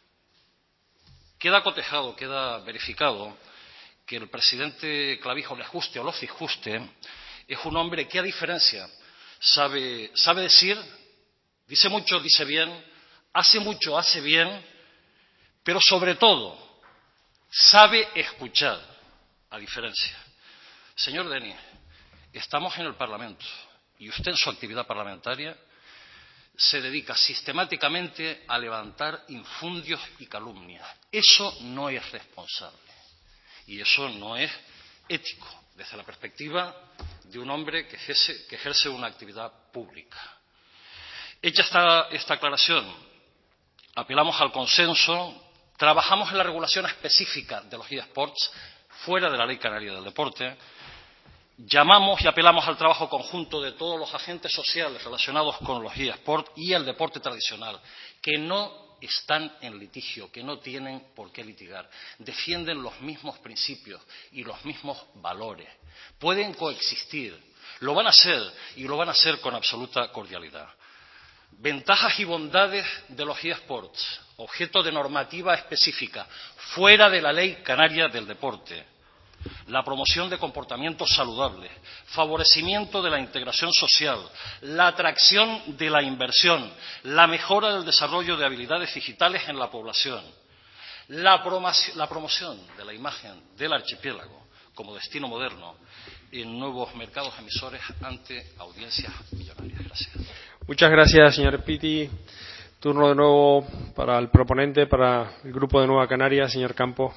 queda cotejado, queda verificado que el presidente Clavijo, les guste o los disguste, es un hombre que, a diferencia, sabe, sabe decir, dice mucho, dice bien, hace mucho, hace bien, pero sobre todo sabe escuchar, a diferencia. Señor Denis, estamos en el Parlamento y usted en su actividad parlamentaria se dedica sistemáticamente a levantar infundios y calumnias. Eso no es responsable y eso no es ético desde la perspectiva de un hombre que ejerce, que ejerce una actividad pública. Hecha esta, esta aclaración, apelamos al consenso, trabajamos en la regulación específica de los eSports fuera de la Ley Canaria del Deporte, llamamos y apelamos al trabajo conjunto de todos los agentes sociales relacionados con los eSports y el deporte tradicional, que no están en litigio, que no tienen por qué litigar, defienden los mismos principios y los mismos valores, pueden coexistir, lo van a hacer y lo van a hacer con absoluta cordialidad. Ventajas y bondades de los eSports, objeto de normativa específica, fuera de la Ley Canaria del Deporte. La promoción de comportamientos saludables, favorecimiento de la integración social, la atracción de la inversión, la mejora del desarrollo de habilidades digitales en la población, la, la promoción de la imagen del archipiélago como destino moderno en nuevos mercados emisores ante audiencias millonarias. Gracias.
Muchas gracias, señor Pitti. Turno de nuevo para el proponente, para el Grupo de Nueva Canarias, señor Campos.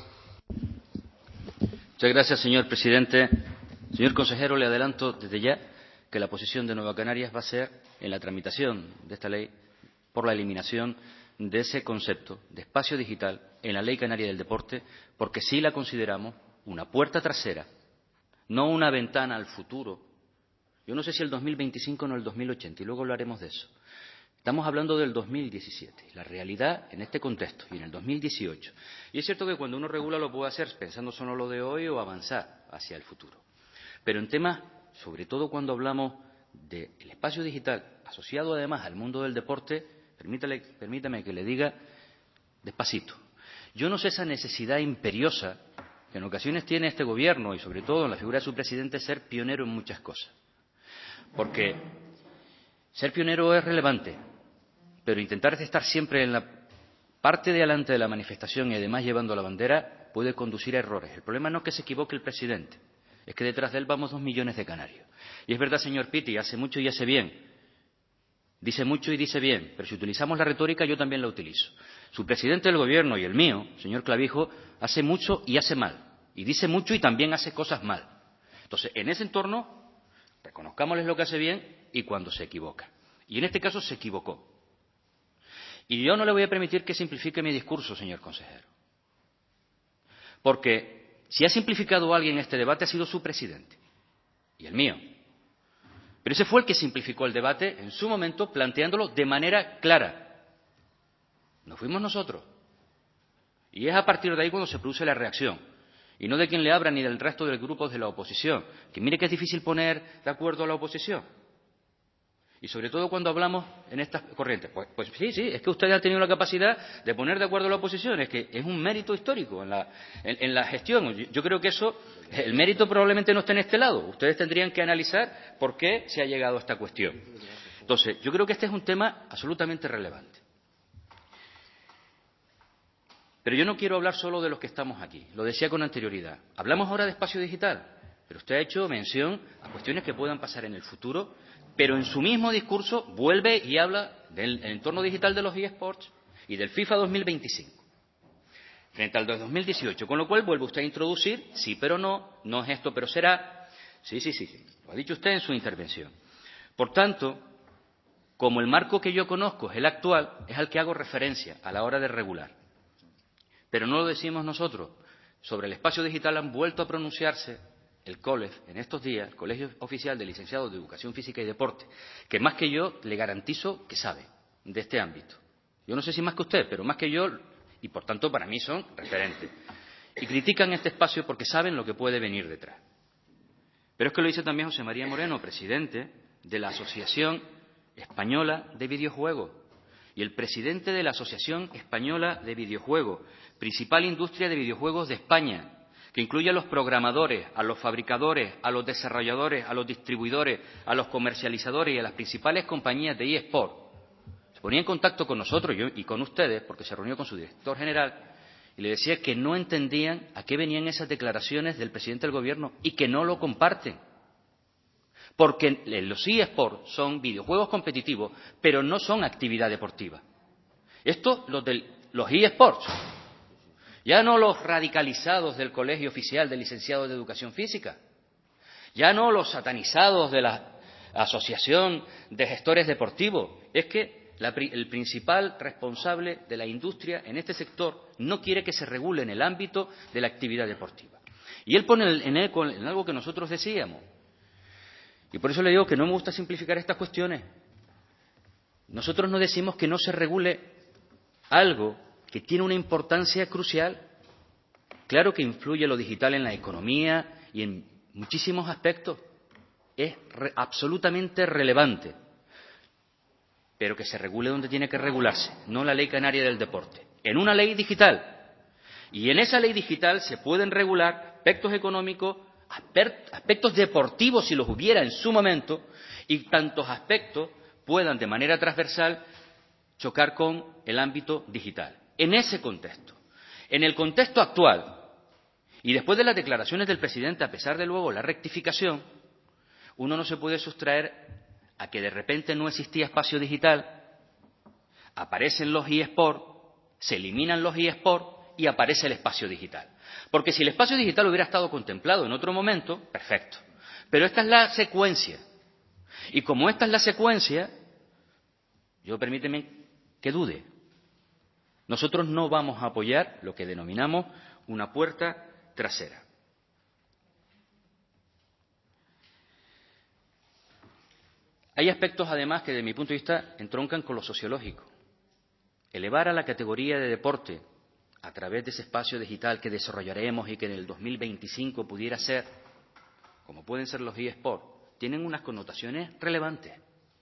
Muchas gracias, señor presidente. Señor consejero, le adelanto desde ya que la posición de Nueva Canarias va a ser, en la tramitación de esta ley, por la eliminación de ese concepto de espacio digital en la Ley Canaria del Deporte, porque sí la consideramos una puerta trasera, no una ventana al futuro. Yo no sé si el dos mil veinticinco o no el dos mil ochenta, y luego hablaremos de eso. Estamos hablando del dos mil diecisiete, la realidad en este contexto, y en el dos mil dieciocho. Y es cierto que cuando uno regula lo puede hacer pensando solo lo de hoy o avanzar hacia el futuro. Pero en temas, sobre todo cuando hablamos del espacio digital, asociado además al mundo del deporte, permítale, permítame que le diga despacito. Yo no sé esa necesidad imperiosa que en ocasiones tiene este gobierno, y sobre todo en la figura de su presidente, ser pionero en muchas cosas. Porque ser pionero es relevante, pero intentar estar siempre en la parte de adelante de la manifestación y además llevando la bandera puede conducir a errores. El problema no es que se equivoque el presidente, es que detrás de él vamos dos millones de canarios. Y es verdad, señor Pitti, hace mucho y hace bien. Dice mucho y dice bien, pero si utilizamos la retórica yo también la utilizo. Su presidente del gobierno y el mío, señor Clavijo, hace mucho y hace mal. Y dice mucho y también hace cosas mal. Entonces, en ese entorno, reconozcámosles lo que hace bien y cuando se equivoca. Y en este caso se equivocó. Y yo no le voy a permitir que simplifique mi discurso, señor consejero. Porque si ha simplificado alguien este debate ha sido su presidente y el mío. Pero ese fue el que simplificó el debate en su momento planteándolo de manera clara. No fuimos nosotros. Y es a partir de ahí cuando se produce la reacción. Y no de quien le habla ni del resto de grupos de la oposición. Que mire que es difícil poner de acuerdo a la oposición. Y sobre todo cuando hablamos en estas corrientes. Pues, pues sí, sí, es que usted ha tenido la capacidad de poner de acuerdo a la oposición. Es que es un mérito histórico en la, en, en la gestión. Yo, yo creo que eso, el mérito probablemente no esté en este lado. Ustedes tendrían que analizar por qué se ha llegado a esta cuestión. Entonces, yo creo que este es un tema absolutamente relevante. Pero yo no quiero hablar solo de los que estamos aquí. Lo decía con anterioridad. Hablamos ahora de espacio digital, pero usted ha hecho mención a cuestiones que puedan pasar en el futuro, pero en su mismo discurso vuelve y habla del entorno digital de los eSports y del FIFA dos mil veinticinco, frente al dos mil dieciocho, con lo cual vuelve usted a introducir, sí pero no, no es esto pero será, sí, sí, sí, sí, lo ha dicho usted en su intervención. Por tanto, como el marco que yo conozco es el actual, es al que hago referencia a la hora de regular. Pero no lo decimos nosotros. Sobre el espacio digital han vuelto a pronunciarse el COLEF en estos días, el Colegio Oficial de Licenciados de Educación Física y Deporte, que más que yo le garantizo que sabe de este ámbito. Yo no sé si más que usted, pero más que yo, y por tanto para mí son referentes. Y critican este espacio porque saben lo que puede venir detrás. Pero es que lo dice también José María Moreno, presidente de la Asociación Española de Videojuegos. Y el presidente de la Asociación Española de Videojuegos, principal industria de videojuegos de España, que incluye a los programadores, a los fabricadores, a los desarrolladores, a los distribuidores, a los comercializadores y a las principales compañías de eSport, se ponía en contacto con nosotros yo, y con ustedes, porque se reunió con su director general, y le decía que no entendían a qué venían esas declaraciones del presidente del gobierno y que no lo comparten. porque los eSports son videojuegos competitivos, pero no son actividad deportiva. Esto, los, del, los eSports, ya no los radicalizados del Colegio Oficial de Licenciados de Educación Física, ya no los satanizados de la Asociación de Gestores Deportivos, es que la, el principal responsable de la industria en este sector no quiere que se regule en el ámbito de la actividad deportiva. Y él pone en, el, en algo que nosotros decíamos, y por eso le digo que no me gusta simplificar estas cuestiones. Nosotros no decimos que no se regule algo que tiene una importancia crucial. Claro que influye lo digital en la economía y en muchísimos aspectos. Es re, absolutamente relevante. Pero que se regule donde tiene que regularse, no la Ley Canaria del Deporte. En una ley digital. Y en esa ley digital se pueden regular aspectos económicos, aspectos deportivos si los hubiera en su momento, y tantos aspectos puedan de manera transversal chocar con el ámbito digital. En ese contexto, en el contexto actual, y después de las declaraciones del presidente, a pesar de luego la rectificación, uno no se puede sustraer a que de repente no existía espacio digital, aparecen los eSports, se eliminan los eSports y aparece el espacio digital. Porque si el espacio digital hubiera estado contemplado en otro momento, perfecto. Pero esta es la secuencia. Y como esta es la secuencia, yo permíteme que dude. Nosotros no vamos a apoyar lo que denominamos una puerta trasera. Hay aspectos, además, que, desde mi punto de vista, entroncan con lo sociológico. Elevar a la categoría de deporte, a través de ese espacio digital que desarrollaremos y que en el dos mil veinticinco pudiera ser, como pueden ser los eSports, tienen unas connotaciones relevantes.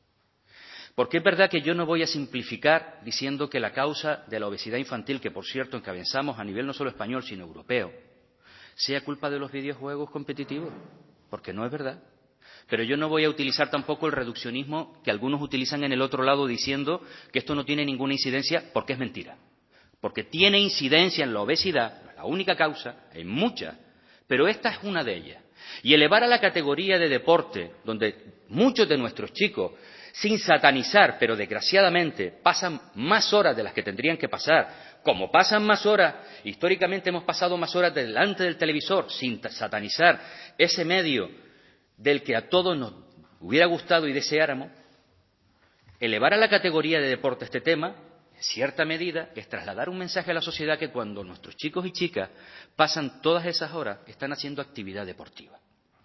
Porque es verdad que yo no voy a simplificar diciendo que la causa de la obesidad infantil, que por cierto encabezamos a nivel no solo español, sino europeo, sea culpa de los videojuegos competitivos, porque no es verdad. Pero yo no voy a utilizar tampoco el reduccionismo que algunos utilizan en el otro lado diciendo que esto no tiene ninguna incidencia, porque es mentira. Porque tiene incidencia en la obesidad, no es la única causa, hay muchas, pero esta es una de ellas. Y elevar a la categoría de deporte, donde muchos de nuestros chicos, sin satanizar, pero desgraciadamente, pasan más horas de las que tendrían que pasar, como pasan más horas, históricamente hemos pasado más horas delante del televisor, sin satanizar ese medio del que a todos nos hubiera gustado y deseáramos, elevar a la categoría de deporte este tema, en cierta medida, es trasladar un mensaje a la sociedad que cuando nuestros chicos y chicas pasan todas esas horas, están haciendo actividad deportiva.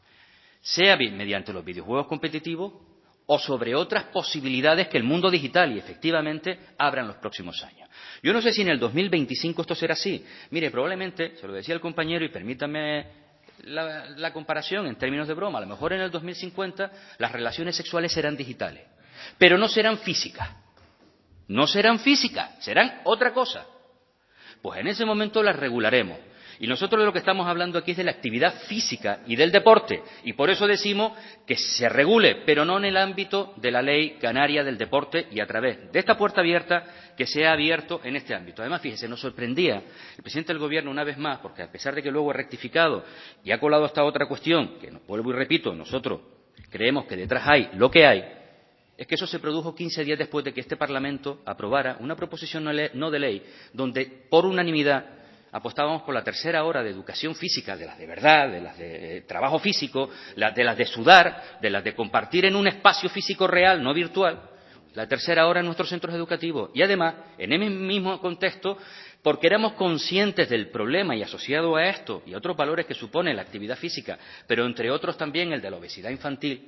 Sea mediante los videojuegos competitivos o sobre otras posibilidades que el mundo digital y efectivamente abra en los próximos años. Yo no sé si en el dos mil veinticinco esto será así. Mire, probablemente, se lo decía el compañero y permítame la, la comparación en términos de broma, a lo mejor en el dos mil cincuenta las relaciones sexuales serán digitales, pero no serán físicas. No serán físicas, serán otra cosa. Pues en ese momento las regularemos. Y nosotros de lo que estamos hablando aquí es de la actividad física y del deporte. Y por eso decimos que se regule, pero no en el ámbito de la Ley Canaria del Deporte y a través de esta puerta abierta que se ha abierto en este ámbito. Además, fíjese, nos sorprendía el presidente del Gobierno una vez más, porque a pesar de que luego ha rectificado y ha colado esta otra cuestión, que vuelvo y repito, nosotros creemos que detrás hay lo que hay, es que eso se produjo quince días después de que este Parlamento aprobara una proposición no de ley donde, por unanimidad, apostábamos por la tercera hora de educación física, de las de verdad, de las de trabajo físico, de las de sudar, de las de compartir en un espacio físico real, no virtual, la tercera hora en nuestros centros educativos. Y además, en ese mismo contexto, porque éramos conscientes del problema y asociado a esto y a otros valores que supone la actividad física, pero entre otros también el de la obesidad infantil,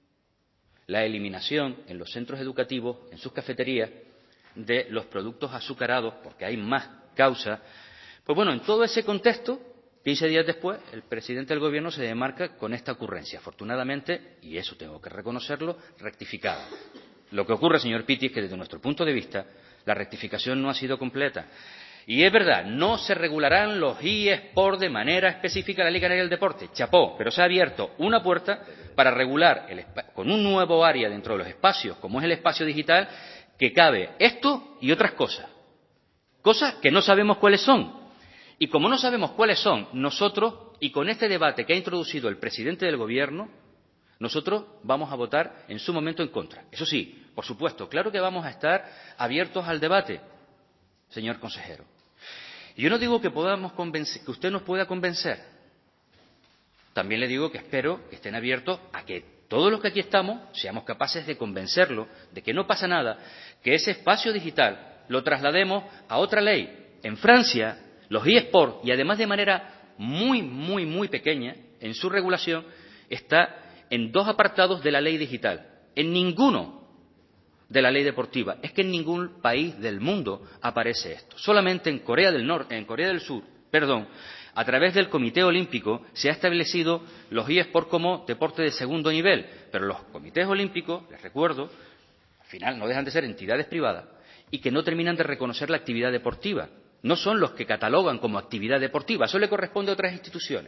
la eliminación en los centros educativos, en sus cafeterías, de los productos azucarados, porque hay más causa. Pues bueno, en todo ese contexto, quince días después, el presidente del Gobierno se demarca con esta ocurrencia, afortunadamente, y eso tengo que reconocerlo, rectificada. Lo que ocurre, señor Pitti, es que desde nuestro punto de vista, la rectificación no ha sido completa. Y es verdad, no se regularán los eSports de manera específica en la Ley Canaria del Deporte, chapó, pero se ha abierto una puerta para regular el, con un nuevo área dentro de los espacios, como es el espacio digital, que cabe esto y otras cosas. Cosas que no sabemos cuáles son. Y como no sabemos cuáles son, nosotros, y con este debate que ha introducido el presidente del Gobierno, Nosotros vamos a votar en su momento en contra. Eso sí, por supuesto, claro que vamos a estar abiertos al debate, señor consejero. Y yo no digo que podamos convencer, que usted nos pueda convencer. También le digo que espero que estén abiertos a que todos los que aquí estamos seamos capaces de convencerlo de que no pasa nada, que ese espacio digital lo traslademos a otra ley. En Francia, los eSports, y además de manera muy, muy, muy pequeña, en su regulación, está en dos apartados de la ley digital. En ninguno de la ley deportiva. Es que en ningún país del mundo aparece esto. Solamente en Corea del Norte, en Corea del Sur, perdón, a través del Comité Olímpico se ha establecido los eSports como deporte de segundo nivel. Pero los comités olímpicos, les recuerdo, al final no dejan de ser entidades privadas y que no terminan de reconocer la actividad deportiva. No son los que catalogan como actividad deportiva. Eso le corresponde a otras instituciones.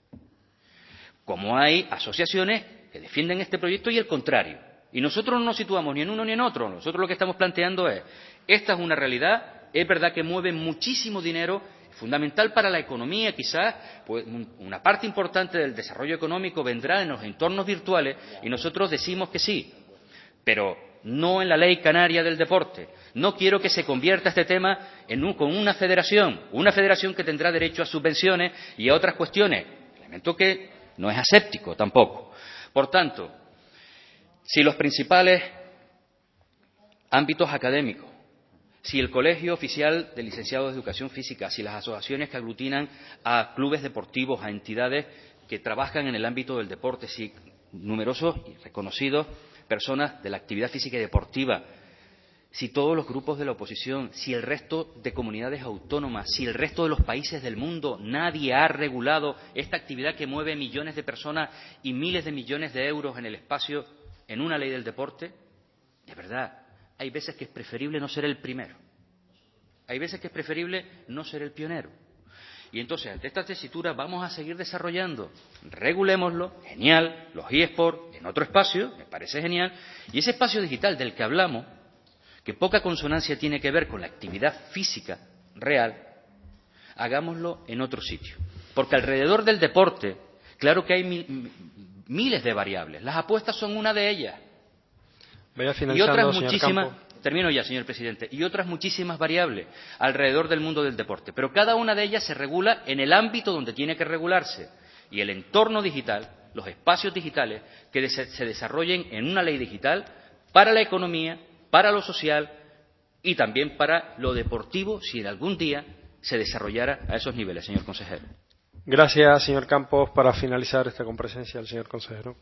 Como hay asociaciones que defienden este proyecto y el contrario. Y nosotros no nos situamos ni en uno ni en otro. Nosotros lo que estamos planteando es, esta es una realidad, es verdad que mueve muchísimo dinero, fundamental para la economía quizás, pues una parte importante del desarrollo económico vendrá en los entornos virtuales y nosotros decimos que sí, pero no en la ley canaria del deporte. No quiero que se convierta este tema en un, con una federación, una federación que tendrá derecho a subvenciones y a otras cuestiones, elemento que no es aséptico tampoco. Por tanto, si los principales ámbitos académicos, si el Colegio Oficial de Licenciados de Educación Física, si las asociaciones que aglutinan a clubes deportivos, a entidades que trabajan en el ámbito del deporte, si numerosos y reconocidos personas de la actividad física y deportiva, si todos los grupos de la oposición, si el resto de comunidades autónomas, si el resto de los países del mundo, nadie ha regulado esta actividad que mueve millones de personas y miles de millones de euros en el espacio en una ley del deporte, de verdad, hay veces que es preferible no ser el primero. Hay veces que es preferible no ser el pionero. Y entonces, ante esta tesitura, vamos a seguir desarrollando. Regulémoslo, genial, los eSports en otro espacio, me parece genial. Y ese espacio digital del que hablamos, que poca consonancia tiene que ver con la actividad física real, hagámoslo en otro sitio. Porque alrededor del deporte, claro que hay mil, miles de variables. Las apuestas son una de ellas.
Vaya
y otras muchísimas, termino ya, señor presidente, y otras muchísimas variables alrededor del mundo del deporte. Pero cada una de ellas se regula en el ámbito donde tiene que regularse. Y el entorno digital, los espacios digitales, que se desarrollen en una ley digital para la economía, para lo social y también para lo deportivo, si en algún día se desarrollara a esos niveles, señor consejero.
Gracias, señor Campos. Para finalizar esta comparecencia, el señor consejero.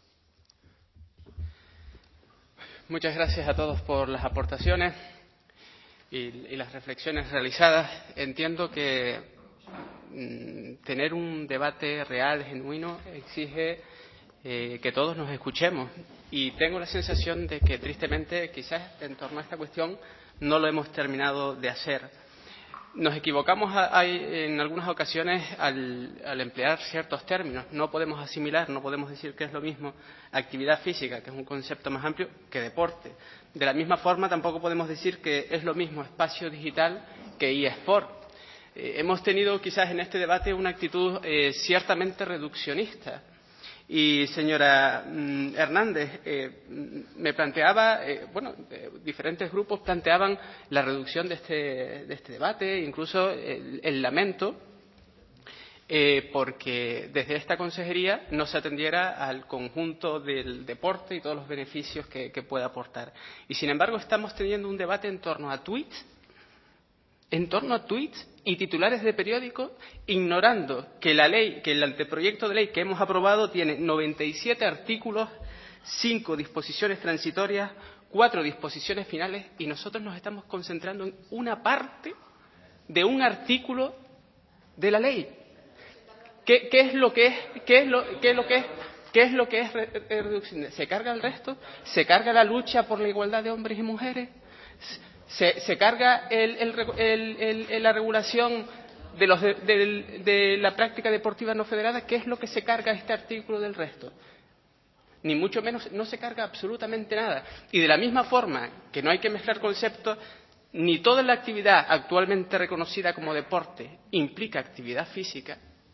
Muchas gracias a todos por las aportaciones y, y las reflexiones realizadas. Entiendo que mmm, tener un debate real, genuino, exige eh, que todos nos escuchemos. Y tengo la sensación de que, tristemente, quizás en torno a esta cuestión no lo hemos terminado de hacer. Nos equivocamos a, a, en algunas ocasiones al, al emplear ciertos términos. No podemos asimilar, no podemos decir que es lo mismo actividad física, que es un concepto más amplio, que deporte. De la misma forma, tampoco podemos decir que es lo mismo espacio digital que eSport. Eh, hemos tenido quizás en este debate una actitud eh, ciertamente reduccionista. Y, señora mmm, Hernández, eh, me planteaba, eh, bueno, eh, diferentes grupos planteaban la reducción de este, de este debate, incluso el, el lamento, eh, porque desde esta consejería no se atendiera al conjunto del deporte y todos los beneficios que, que puede aportar. Y, sin embargo, estamos teniendo un debate en torno a tweets, en torno a tweets y titulares de periódicos, ignorando que la ley, que el anteproyecto de ley que hemos aprobado tiene noventa y siete artículos, cinco disposiciones transitorias, cuatro disposiciones finales, y nosotros nos estamos concentrando en una parte de un artículo de la ley. ¿Qué, qué es lo que es? ¿Qué es lo, qué es lo que es? ¿Qué es lo que es reducción? ¿Se carga el resto? ¿Se carga la lucha por la igualdad de hombres y mujeres? Se, se carga el, el, el, el, la regulación de, los de, de, de la práctica deportiva no federada. ¿Qué es lo que se carga este artículo del resto? Ni mucho menos, no se carga absolutamente nada. Y de la misma forma que no hay que mezclar conceptos, ni toda la actividad actualmente reconocida como deporte implica actividad física,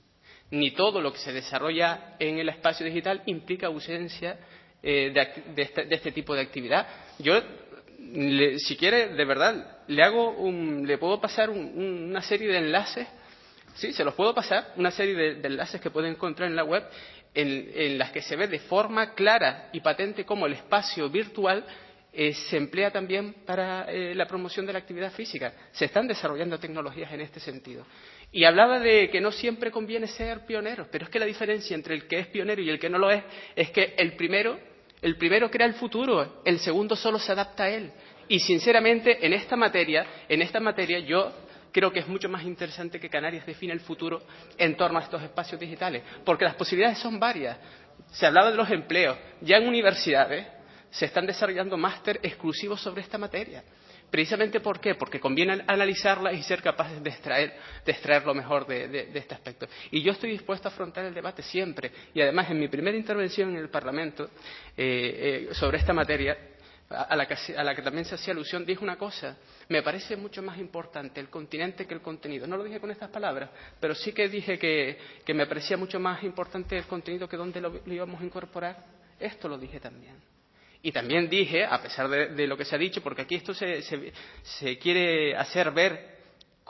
ni todo lo que se desarrolla en el espacio digital implica ausencia eh, de, de, este, de este tipo de actividad. Yo, le, si quiere, de verdad, le hago un, le puedo pasar un, un, una serie de enlaces, sí, se los puedo pasar, una serie de, de enlaces que pueden encontrar en la web, en, en las que se ve de forma clara y patente cómo el espacio virtual eh, se emplea también para eh, la promoción de la actividad física. Se están desarrollando tecnologías en este sentido. Y hablaba de que no siempre conviene ser pioneros, pero es que la diferencia entre el que es pionero y el que no lo es, es que el primero, el primero crea el futuro, el segundo solo se adapta a él. Y sinceramente, en esta materia, en esta materia yo creo que es mucho más interesante que Canarias define el futuro en torno a estos espacios digitales, porque las posibilidades son varias. Se hablaba de los empleos. Ya en universidades se están desarrollando máster exclusivos sobre esta materia. Precisamente, ¿por qué? Porque conviene analizarla y ser capaces de extraer, de extraer lo mejor de, de, de este aspecto. Y yo estoy dispuesto a afrontar el debate siempre. Y además, en mi primera intervención en el Parlamento eh, eh, sobre esta materia, a la, que, a la que también se hacía alusión, dije una cosa: me parece mucho más importante el continente que el contenido. No lo dije con estas palabras, pero sí que dije que, que me parecía mucho más importante el contenido que dónde lo, lo íbamos a incorporar. Esto lo dije también. Y también dije, a pesar de, de lo que se ha dicho, porque aquí esto se, se, se quiere hacer ver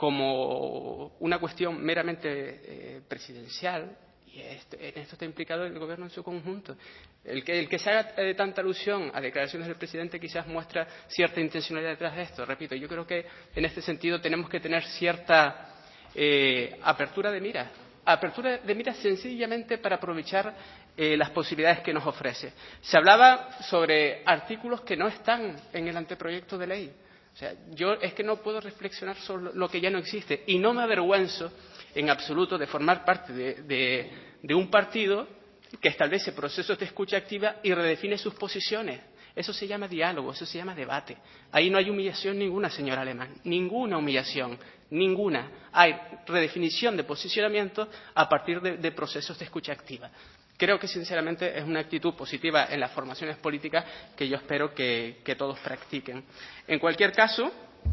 como una cuestión meramente eh, presidencial, y esto, en esto está implicado el Gobierno en su conjunto. El que, el que se haga eh, tanta alusión a declaraciones del presidente quizás muestra cierta intencionalidad detrás de esto. Repito, yo creo que en este sentido tenemos que tener cierta eh, apertura de miras. Apertura de miras sencillamente para aprovechar eh, las posibilidades que nos ofrece. Se hablaba sobre artículos que no están en el anteproyecto de ley. O sea, yo es que no puedo reflexionar sobre lo que ya no existe, y no me avergüenzo en absoluto de formar parte de, de, de un partido que establece procesos de escucha activa y redefine sus posiciones. Eso se llama diálogo, eso se llama debate. Ahí no hay humillación ninguna, señor Alemán, ninguna humillación, ninguna. Hay redefinición de posicionamiento a partir de, de procesos de escucha activa. Creo que, sinceramente, es una actitud positiva en las formaciones políticas que yo espero que, que todos practiquen. En cualquier caso,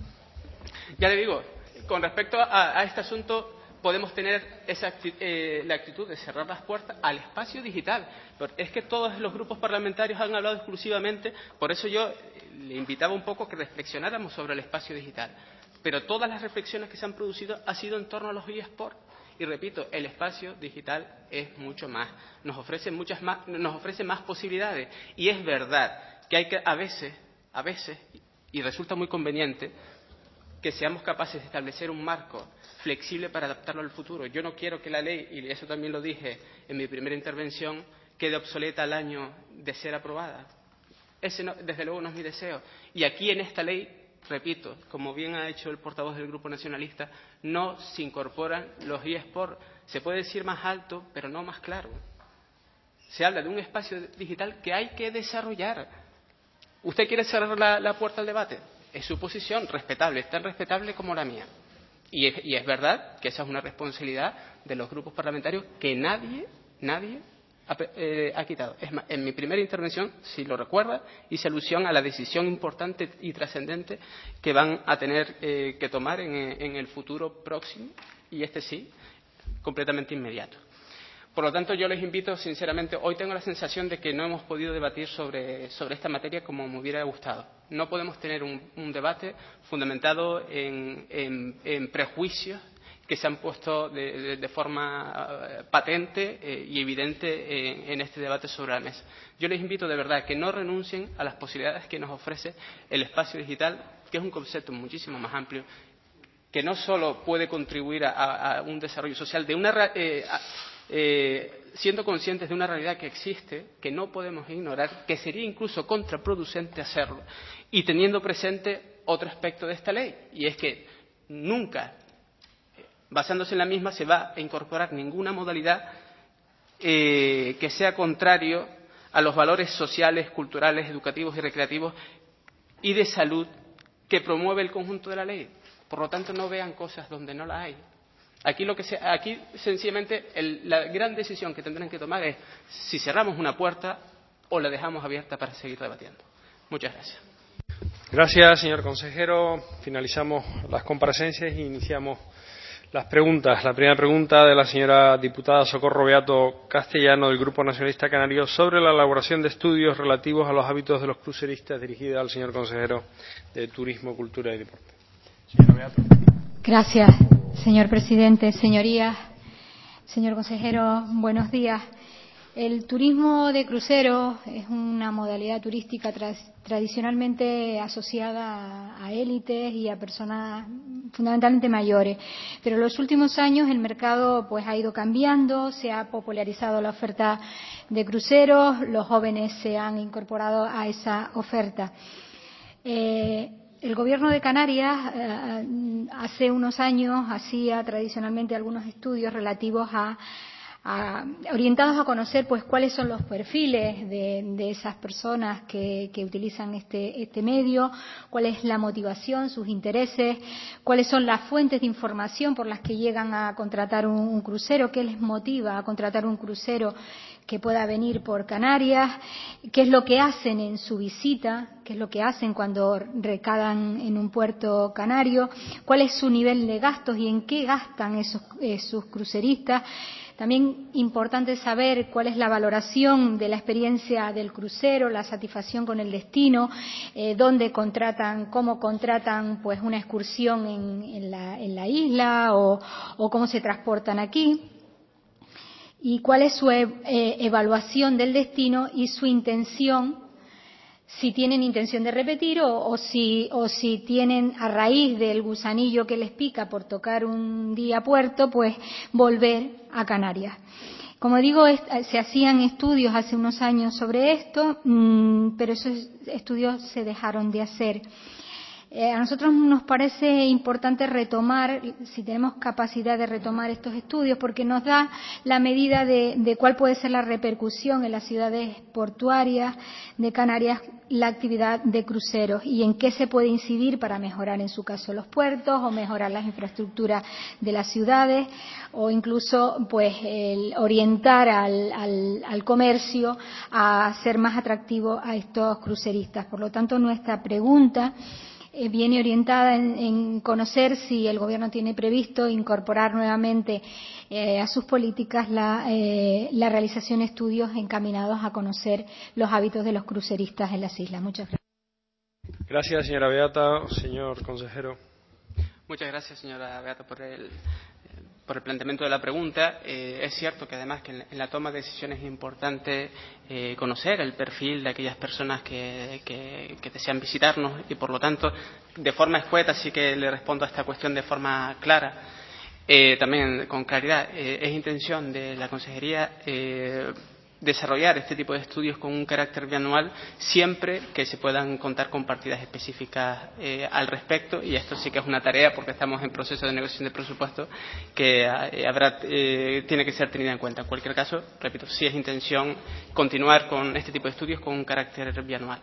ya le digo, con respecto a, a este asunto, podemos tener esa acti eh, la actitud de cerrar las puertas al espacio digital. Pero es que todos los grupos parlamentarios han hablado exclusivamente, por eso yo le invitaba un poco a que reflexionáramos sobre el espacio digital. Pero todas las reflexiones que se han producido han sido en torno a los eSports. Y repito, el espacio digital es mucho más, nos ofrece muchas más, nos ofrece más posibilidades. Y es verdad que hay que, a veces, a veces, y resulta muy conveniente, que seamos capaces de establecer un marco flexible para adaptarlo al futuro. Yo no quiero que la ley, y eso también lo dije en mi primera intervención, quede obsoleta al año de ser aprobada. Ese, no, desde luego, no es mi deseo. Y aquí, en esta ley, repito, como bien ha hecho el portavoz del Grupo Nacionalista, no se incorporan los eSports. Se puede decir más alto, pero no más claro. Se habla de un espacio digital que hay que desarrollar. ¿Usted quiere cerrar la, la puerta al debate? Es su posición, respetable, tan respetable como la mía. Y es, y es verdad que esa es una responsabilidad de los grupos parlamentarios que nadie, nadie ha, eh, ha quitado. Es más, en mi primera intervención, si lo recuerda, hice alusión a la decisión importante y trascendente que van a tener eh, que tomar en, en el futuro próximo, y este sí, completamente inmediato. Por lo tanto, yo les invito, sinceramente, hoy tengo la sensación de que no hemos podido debatir sobre, sobre esta materia como me hubiera gustado. No podemos tener un, un debate fundamentado en, en, en prejuicios que se han puesto de, de, de forma patente eh, y evidente en, en este debate sobre la mesa. Yo les invito de verdad a que no renuncien a las posibilidades que nos ofrece el espacio digital, que es un concepto muchísimo más amplio, que no solo puede contribuir a, a un desarrollo social, de una, eh, a, eh, siendo conscientes de una realidad que existe, que no podemos ignorar, que sería incluso contraproducente hacerlo, y teniendo presente otro aspecto de esta ley, y es que nunca, basándose en la misma, se va a incorporar ninguna modalidad eh, que sea contrario a los valores sociales, culturales, educativos y recreativos y de salud que promueve el conjunto de la ley. Por lo tanto, no vean cosas donde no las hay. Aquí, lo que se, aquí sencillamente, el, la gran decisión que tendrán que tomar es si cerramos una puerta o la dejamos abierta para seguir debatiendo. Muchas gracias.
Gracias, señor consejero. Finalizamos las comparecencias e iniciamos Las preguntas. La primera pregunta de la señora diputada Socorro Beato Castellano, del Grupo Nacionalista Canario, sobre la elaboración de estudios relativos a los hábitos de los cruceristas, dirigida al señor consejero de Turismo, Cultura y Deporte. Señora Beato.
Gracias, señor presidente. Señorías, señor consejero, buenos días. El turismo de cruceros es una modalidad turística tra tradicionalmente asociada a, a élites y a personas fundamentalmente mayores, pero en los últimos años el mercado pues ha ido cambiando, se ha popularizado la oferta de cruceros, los jóvenes se han incorporado a esa oferta. Eh, El Gobierno de Canarias eh, hace unos años hacía tradicionalmente algunos estudios relativos a A, orientados a conocer pues cuáles son los perfiles de, de esas personas que, que utilizan este, este medio, cuál es la motivación, sus intereses, cuáles son las fuentes de información por las que llegan a contratar un, un crucero, qué les motiva a contratar un crucero que pueda venir por Canarias, qué es lo que hacen en su visita, qué es lo que hacen cuando recalan en un puerto canario, cuál es su nivel de gastos y en qué gastan esos, esos cruceristas. También importante saber cuál es la valoración de la experiencia del crucero, la satisfacción con el destino, eh, dónde contratan, cómo contratan pues una excursión en, en, la, en la isla o, o cómo se transportan aquí, y cuál es su eh, evaluación del destino y su intención, si tienen intención de repetir o, o, si, o si tienen, a raíz del gusanillo que les pica por tocar un día puerto, pues volver a Canarias. Como digo, es, se hacían estudios hace unos años sobre esto, mmm, pero esos estudios se dejaron de hacer. Eh, a nosotros nos parece importante retomar, si tenemos capacidad de retomar estos estudios, porque nos da la medida de, de cuál puede ser la repercusión en las ciudades portuarias de Canarias la actividad de cruceros y en qué se puede incidir para mejorar, en su caso, los puertos o mejorar las infraestructuras de las ciudades o incluso pues el orientar al, al, al comercio a ser más atractivo a estos cruceristas. Por lo tanto, nuestra pregunta Eh, viene orientada en, en conocer si el Gobierno tiene previsto incorporar nuevamente eh, a sus políticas la, eh, la realización de estudios encaminados a conocer los hábitos de los cruceristas en las islas. Muchas gracias.
Gracias, señora Beata. Señor consejero.
Muchas gracias, señora Beata, por el, por el planteamiento de la pregunta. Eh, es cierto que además que en, en la toma de decisiones es importante eh, conocer el perfil de aquellas personas que, que, que desean visitarnos y, por lo tanto, de forma escueta sí que le respondo a esta cuestión de forma clara. Eh, también con claridad, eh, es intención de la Consejería eh, desarrollar este tipo de estudios con un carácter bianual siempre que se puedan contar con partidas específicas eh, al respecto, y esto sí que es una tarea porque estamos en proceso de negociación de presupuesto que eh, habrá eh, tiene que ser tenida en cuenta. En cualquier caso, repito, sí es intención continuar con este tipo de estudios con un carácter bianual.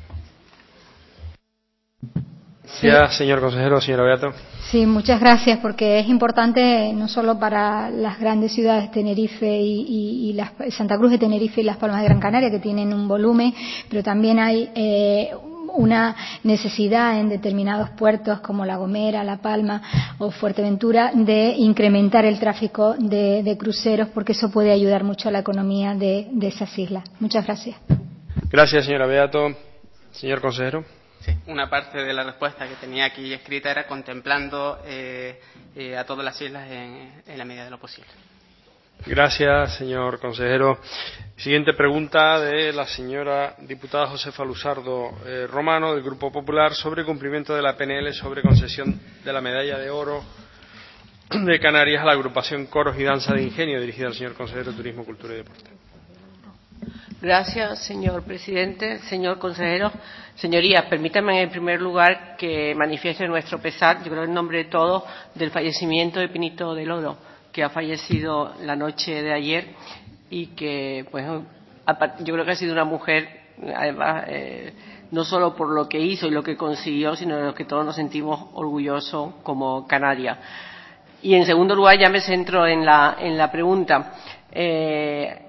Sí. Gracias, señor consejero. Señora Beato.
Sí, muchas gracias, porque es importante no solo para las grandes ciudades Tenerife y, y, y las, Santa Cruz de Tenerife y Las Palmas de Gran Canaria, que tienen un volumen, pero también hay eh, una necesidad en determinados puertos como La Gomera, La Palma o Fuerteventura de incrementar el tráfico de, de cruceros, porque eso puede ayudar mucho a la economía de, de esas islas. Muchas gracias.
Gracias, señora Beato. Señor consejero.
Sí, una parte de la respuesta que tenía aquí escrita era contemplando eh, eh, a todas las islas en, en la medida de lo posible.
Gracias, señor consejero. Siguiente pregunta de la señora diputada Josefa Luzardo eh, Romano, del Grupo Popular, sobre cumplimiento de la P N L sobre concesión de la medalla de oro de Canarias a la agrupación Coros y Danza de Ingenio, dirigida al señor consejero de Turismo, Cultura y Deporte.
Gracias, señor presidente, señor consejero. Señorías, permítanme en primer lugar que manifieste nuestro pesar, yo creo en nombre de todos, del fallecimiento de Pinito del Oro, que ha fallecido la noche de ayer y que, pues, yo creo que ha sido una mujer, además, eh, no solo por lo que hizo y lo que consiguió, sino de lo que todos nos sentimos orgullosos como Canarias. Y en segundo lugar, ya me centro en la, en la pregunta. Eh,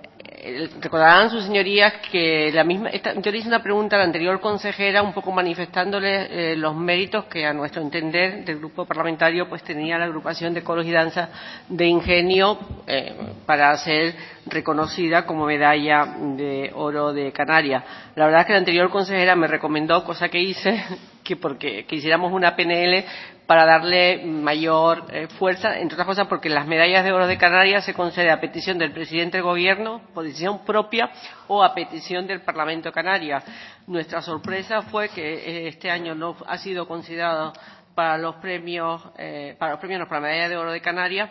Eh, recordarán sus señorías que la misma, esta, yo le hice una pregunta a la anterior consejera, un poco manifestándole eh, los méritos que a nuestro entender del grupo parlamentario pues tenía la agrupación de coros y danza de Ingenio eh, para ser reconocida como medalla de oro de Canarias. La verdad es que la anterior consejera me recomendó, cosa que hice, que porque que hiciéramos una P N L para darle mayor eh, fuerza, entre otras cosas porque las medallas de oro de Canarias se concede a petición del presidente del gobierno, por decisión propia o a petición del Parlamento de Canarias. Nuestra sorpresa fue que eh, este año no ha sido considerado para los premios, eh, para los premios, no, para la medalla de oro de Canarias,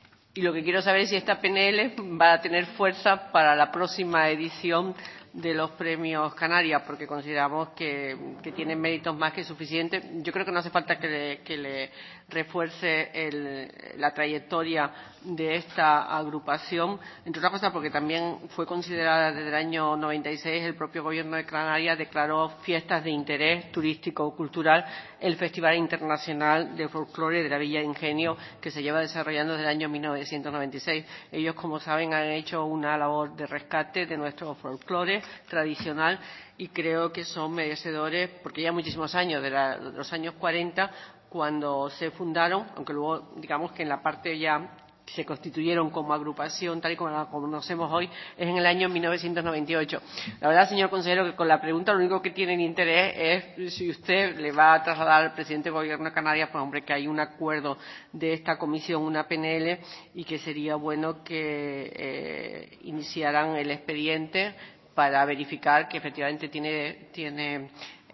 y lo que quiero saber es si esta P N L va a tener fuerza para la próxima edición de los premios Canarias, porque consideramos que, que tienen méritos más que suficientes. Yo creo que no hace falta que le, que le refuerce el, la trayectoria de esta agrupación, entre otras cosas porque también fue considerada desde el año noventa y seis, el propio gobierno de Canarias declaró fiestas de interés turístico cultural el Festival Internacional de Folclore de la Villa de Ingenio, que se lleva desarrollando desde el año mil novecientos noventa y seis. Ellos, como saben, han hecho una labor de rescate de nuestro folclore tradicional y creo que son merecedores, porque ya muchísimos años, de, la, de los años cuarenta, cuando se fundaron, aunque luego digamos que en la parte ya se constituyeron como agrupación tal y como la conocemos hoy, es en el año mil novecientos noventa y ocho. La verdad, señor consejero, que con la pregunta lo único que tienen interés es si usted le va a trasladar al presidente del gobierno de Canarias, pues hombre, que hay un acuerdo de esta comisión, una P N L, y que sería bueno que eh, iniciaran el expediente para verificar que efectivamente tiene, tiene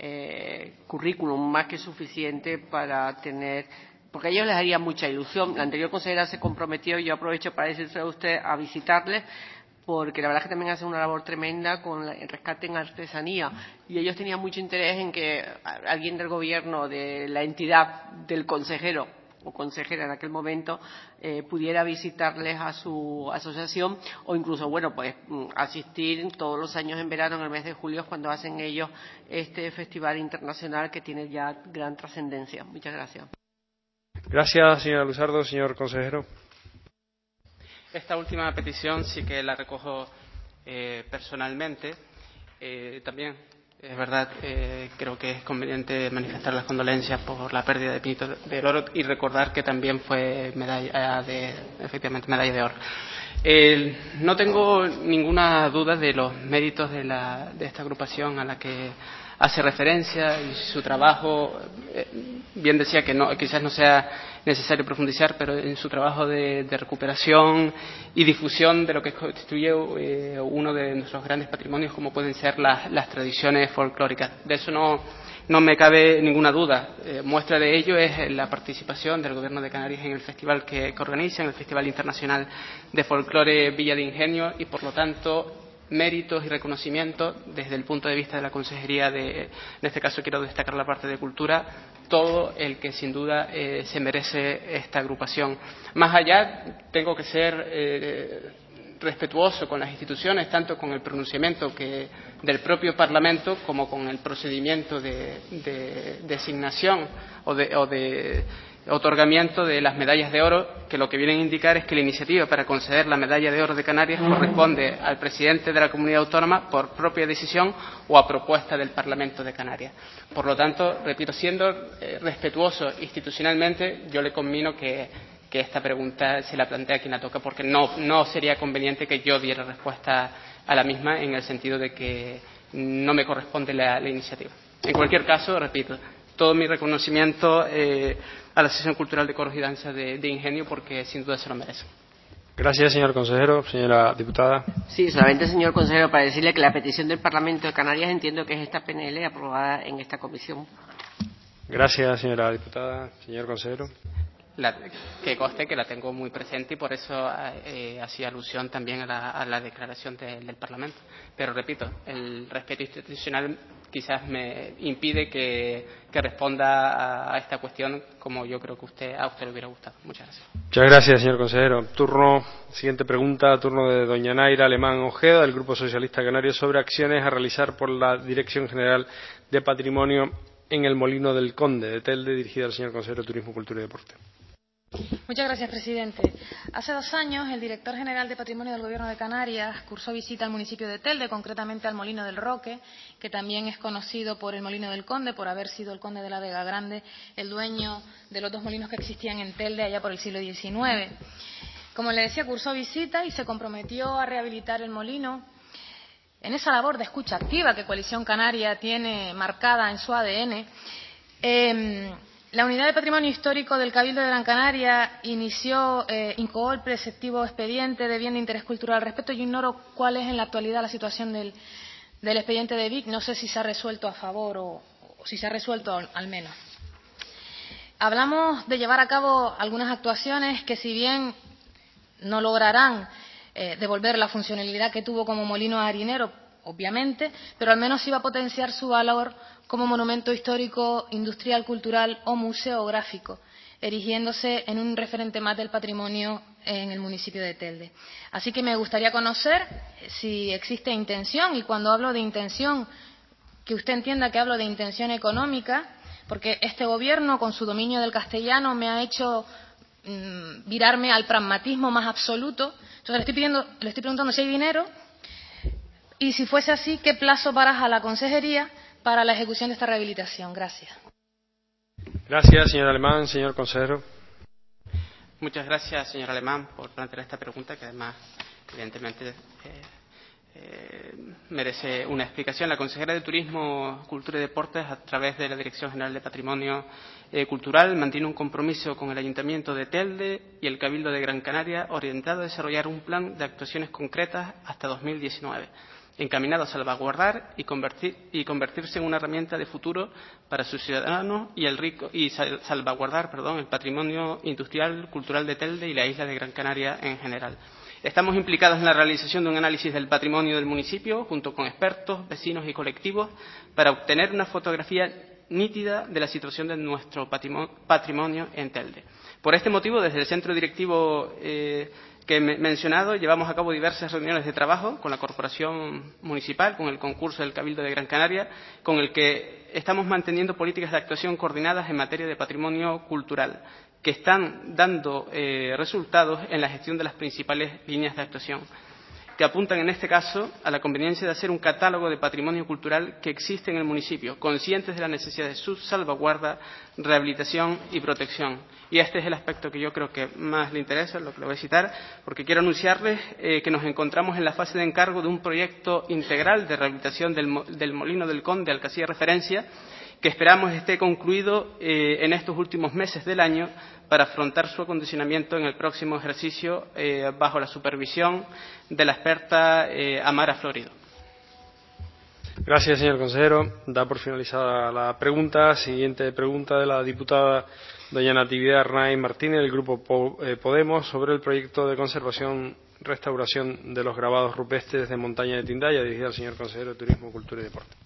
eh, currículum más que suficiente para tener, porque a ellos les haría mucha ilusión. La anterior consejera se comprometió, y yo aprovecho para decirle a usted, a visitarles, porque la verdad es que también hacen una labor tremenda con el rescate en artesanía, y ellos tenían mucho interés en que alguien del gobierno, de la entidad del consejero o consejera en aquel momento, eh, pudiera visitarles a su asociación, o incluso, bueno, pues asistir todos los años en verano, en el mes de julio, cuando hacen ellos este festival internacional que tiene ya gran trascendencia. Muchas gracias.
Gracias, señora Luzardo. Señor consejero.
Esta última petición sí que la recojo eh, personalmente. Eh, también, es verdad, eh, creo que es conveniente manifestar las condolencias por la pérdida de Pinito del Oro y recordar que también fue medalla de, efectivamente, medalla de oro. Eh, no tengo ninguna duda de los méritos de, la, de esta agrupación a la que hace referencia y su trabajo. Eh, bien decía que no, quizás no sea necesario profundizar, pero en su trabajo de, de recuperación y difusión de lo que constituye eh, uno de nuestros grandes patrimonios, como pueden ser las, las tradiciones folclóricas. De eso no, no me cabe ninguna duda. Eh, muestra de ello es la participación del Gobierno de Canarias en el festival que, que organizan, el Festival Internacional de Folclore Villa de Ingenio, y por lo tanto méritos y reconocimientos desde el punto de vista de la Consejería de, en este caso quiero destacar la parte de Cultura, todo el que sin duda eh, se merece esta agrupación. Más allá, tengo que ser eh, respetuoso con las instituciones, tanto con el pronunciamiento que del propio Parlamento como con el procedimiento de, de designación o de, o de otorgamiento de las medallas de oro, que lo que vienen a indicar es que la iniciativa para conceder la medalla de oro de Canarias corresponde al presidente de la comunidad autónoma por propia decisión o a propuesta del Parlamento de Canarias. Por lo tanto, repito, siendo eh, respetuoso institucionalmente, yo le conmino que, que esta pregunta se la plantee a quien la toca, porque no, no sería conveniente que yo diera respuesta a la misma, en el sentido de que no me corresponde la, la iniciativa. En cualquier caso, repito, todo mi reconocimiento eh, a la Asociación Cultural de Coros y Danza de, de Ingenio, porque sin duda se lo merece.
Gracias, señor consejero. Señora diputada.
Sí, solamente, señor consejero, para decirle que la petición del Parlamento de Canarias entiendo que es esta P N L aprobada en esta comisión.
Gracias, señora diputada. Señor consejero.
La, que conste que la tengo muy presente y por eso eh, hacía alusión también a la, a la declaración de, del Parlamento. Pero repito, el respeto institucional quizás me impide que, que responda a, a esta cuestión como yo creo que usted, a usted le hubiera gustado. Muchas gracias.
Muchas gracias, señor consejero. Turno, siguiente pregunta, turno de doña Naira Alemán Ojeda, del Grupo Socialista Canario, sobre acciones a realizar por la Dirección General de Patrimonio en el Molino del Conde de Telde, dirigida al señor consejero de Turismo, Cultura y Deporte.
Muchas gracias, presidente. Hace dos años, el director general de Patrimonio del Gobierno de Canarias cursó visita al municipio de Telde, concretamente al Molino del Roque, que también es conocido por el Molino del Conde, por haber sido el conde de la Vega Grande el dueño de los dos molinos que existían en Telde allá por el siglo diecinueve. Como le decía, cursó visita y se comprometió a rehabilitar el molino. En esa labor de escucha activa que Coalición Canaria tiene marcada en su A D N, eh, la Unidad de Patrimonio Histórico del Cabildo de Gran Canaria inició, eh, incoó el preceptivo expediente de bien de interés cultural al respecto. Yo ignoro cuál es en la actualidad la situación del, del expediente de Vic. No sé si se ha resuelto a favor o, o si se ha resuelto al menos. Hablamos de llevar a cabo algunas actuaciones que, si bien no lograrán eh, devolver la funcionalidad que tuvo como molino harinero, obviamente, pero al menos iba a potenciar su valor como monumento histórico, industrial, cultural o museográfico, erigiéndose en un referente más del patrimonio en el municipio de Telde. Así que me gustaría conocer si existe intención, y cuando hablo de intención, que usted entienda que hablo de intención económica, porque este gobierno, con su dominio del castellano, me ha hecho mmm, virarme al pragmatismo más absoluto. Entonces le estoy, pidiendo, le estoy preguntando si hay dinero. Y si fuese así, ¿qué plazo baraja la consejería para la ejecución de esta rehabilitación? Gracias.
Gracias, señor Alemán. Señor consejero.
Muchas gracias, señor Alemán, por plantear esta pregunta, que además, evidentemente, eh, eh, merece una explicación. La consejera de Turismo, Cultura y Deportes, a través de la Dirección General de Patrimonio eh, Cultural, mantiene un compromiso con el Ayuntamiento de Telde y el Cabildo de Gran Canaria orientado a desarrollar un plan de actuaciones concretas hasta dos mil diecinueve. Encaminado a salvaguardar y, convertir, y convertirse en una herramienta de futuro para sus ciudadanos y, el rico, y sal, salvaguardar perdón, el patrimonio industrial, cultural de Telde y la isla de Gran Canaria en general. Estamos implicados en la realización de un análisis del patrimonio del municipio, junto con expertos, vecinos y colectivos, para obtener una fotografía nítida de la situación de nuestro patrimonio en Telde. Por este motivo, desde el centro directivo eh, que he mencionado, llevamos a cabo diversas reuniones de trabajo con la Corporación Municipal, con el concurso del Cabildo de Gran Canaria, con el que estamos manteniendo políticas de actuación coordinadas en materia de patrimonio cultural, que están dando eh, resultados en la gestión de las principales líneas de actuación, que apuntan en este caso a la conveniencia de hacer un catálogo de patrimonio cultural que existe en el municipio, conscientes de la necesidad de su salvaguarda, rehabilitación y protección. Y este es el aspecto que yo creo que más le interesa, lo que le voy a citar, porque quiero anunciarles eh, que nos encontramos en la fase de encargo de un proyecto integral de rehabilitación del, del Molino del Conde al que hacía referencia, que esperamos esté concluido eh, en estos últimos meses del año para afrontar su acondicionamiento en el próximo ejercicio eh, bajo la supervisión de la experta eh, Amara Florido.
Gracias, señor consejero. Da por finalizada la pregunta. Siguiente pregunta de la diputada doña Natividad Arnaiz Martínez, del Grupo Podemos, sobre el proyecto de conservación restauración de los grabados rupestres de Montaña de Tindaya, dirigida al señor consejero de Turismo, Cultura y Deporte.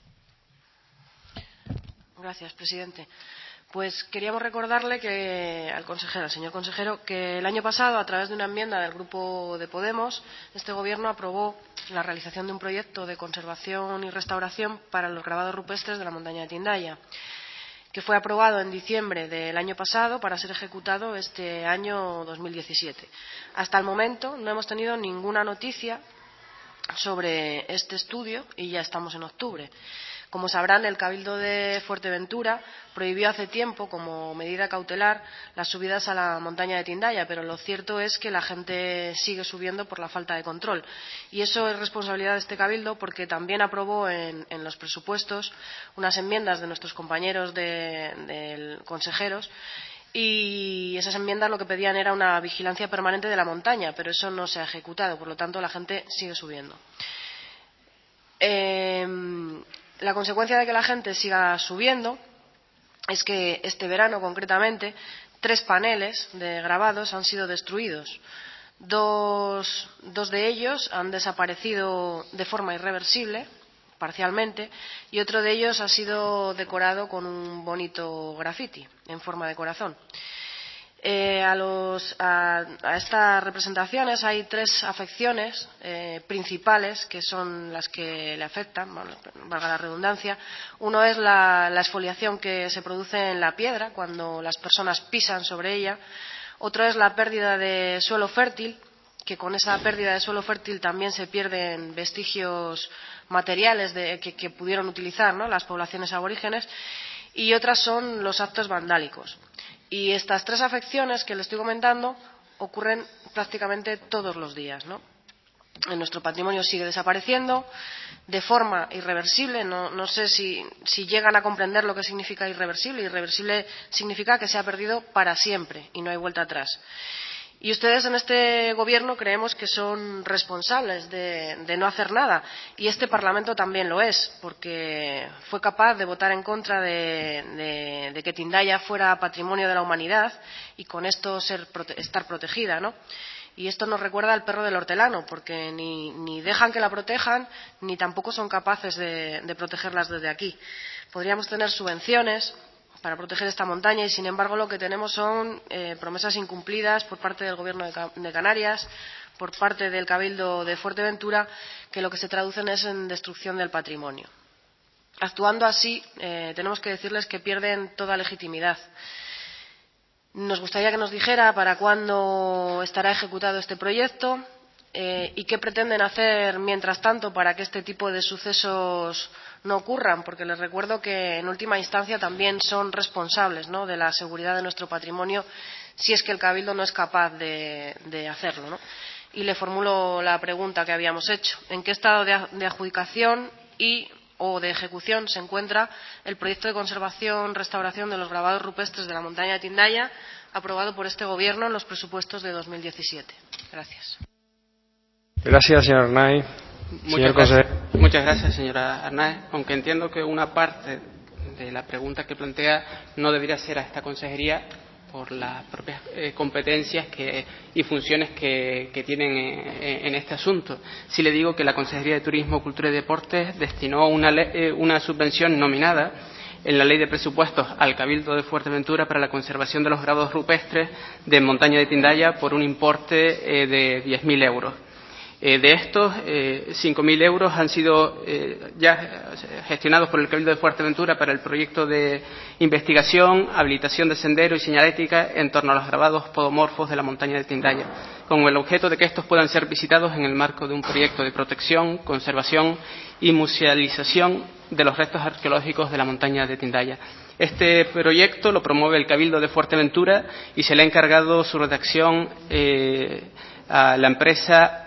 Gracias, presidente. Pues queríamos recordarle que al consejero, al señor consejero, que el año pasado, a través de una enmienda del Grupo de Podemos, este Gobierno aprobó la realización de un proyecto de conservación y restauración para los grabados rupestres de la Montaña de Tindaya, que fue aprobado en diciembre del año pasado para ser ejecutado este año dos mil diecisiete. Hasta el momento no hemos tenido ninguna noticia sobre este estudio y ya estamos en octubre. Como sabrán, el Cabildo de Fuerteventura prohibió hace tiempo, como medida cautelar, las subidas a la montaña de Tindaya, pero lo cierto es que la gente sigue subiendo por la falta de control. Y eso es responsabilidad de este Cabildo, porque también aprobó en, en los presupuestos unas enmiendas de nuestros compañeros de, de consejeros, y esas enmiendas lo que pedían era una vigilancia permanente de la montaña, pero eso no se ha ejecutado, por lo tanto la gente sigue subiendo. Eh, La consecuencia de que la gente siga subiendo es que este verano, concretamente, tres paneles de grabados han sido destruidos. Dos, dos de ellos han desaparecido de forma irreversible, parcialmente, y otro de ellos ha sido decorado con un bonito grafiti en forma de corazón. Eh, a, los, a, a estas representaciones hay tres afecciones eh, principales que son las que le afectan, bueno, valga la redundancia. Uno es la, la exfoliación que se produce en la piedra cuando las personas pisan sobre ella. Otro es la pérdida de suelo fértil, que con esa pérdida de suelo fértil también se pierden vestigios materiales de, que, que pudieron utilizar, ¿no?, las poblaciones aborígenes. Y otras son los actos vandálicos. Y estas tres afecciones que le estoy comentando ocurren prácticamente todos los días, ¿no? En nuestro patrimonio sigue desapareciendo de forma irreversible. No, no sé si, si llegan a comprender lo que significa irreversible. Irreversible significa que se ha perdido para siempre y no hay vuelta atrás. Y ustedes en este gobierno creemos que son responsables de, de no hacer nada. Y este Parlamento también lo es, porque fue capaz de votar en contra de, de, de que Tindaya fuera patrimonio de la humanidad y con esto ser, estar protegida, ¿no? Y esto nos recuerda al perro del hortelano, porque ni, ni dejan que la protejan, ni tampoco son capaces de, de protegerlas desde aquí. Podríamos tener subvenciones para proteger esta montaña y, sin embargo, lo que tenemos son eh, promesas incumplidas por parte del Gobierno de, de Canarias, por parte del Cabildo de Fuerteventura, que lo que se traducen es en destrucción del patrimonio. Actuando así, eh, tenemos que decirles que pierden toda legitimidad. Nos gustaría que nos dijera para cuándo estará ejecutado este proyecto eh, y qué pretenden hacer mientras tanto para que este tipo de sucesos no ocurran, porque les recuerdo que en última instancia también son responsables, ¿no?, de la seguridad de nuestro patrimonio si es que el Cabildo no es capaz de, de hacerlo, ¿no? Y le formulo la pregunta que habíamos hecho. ¿En qué estado de, de adjudicación y o de ejecución se encuentra el proyecto de conservación restauración de los grabados rupestres de la montaña de Tindaya, aprobado por este Gobierno en los presupuestos de dos mil diecisiete? Gracias.
Gracias, señor Arnaiz.
Muchas gracias, muchas gracias, señora Arnaiz. Aunque entiendo que una parte de la pregunta que plantea no debería ser a esta consejería por las propias eh, competencias que, y funciones que, que tienen en, en este asunto. Sí le digo que la Consejería de Turismo, Cultura y Deportes destinó una, le, una subvención nominada en la Ley de Presupuestos al Cabildo de Fuerteventura para la conservación de los grabados rupestres de Montaña de Tindaya por un importe eh, de diez mil euros. Eh, de estos, eh, cinco mil euros han sido eh, ya gestionados por el Cabildo de Fuerteventura para el proyecto de investigación, habilitación de sendero y señalética en torno a los grabados podomorfos de la montaña de Tindaya, con el objeto de que estos puedan ser visitados en el marco de un proyecto de protección, conservación y musealización de los restos arqueológicos de la montaña de Tindaya. Este proyecto lo promueve el Cabildo de Fuerteventura y se le ha encargado su redacción eh, a la empresa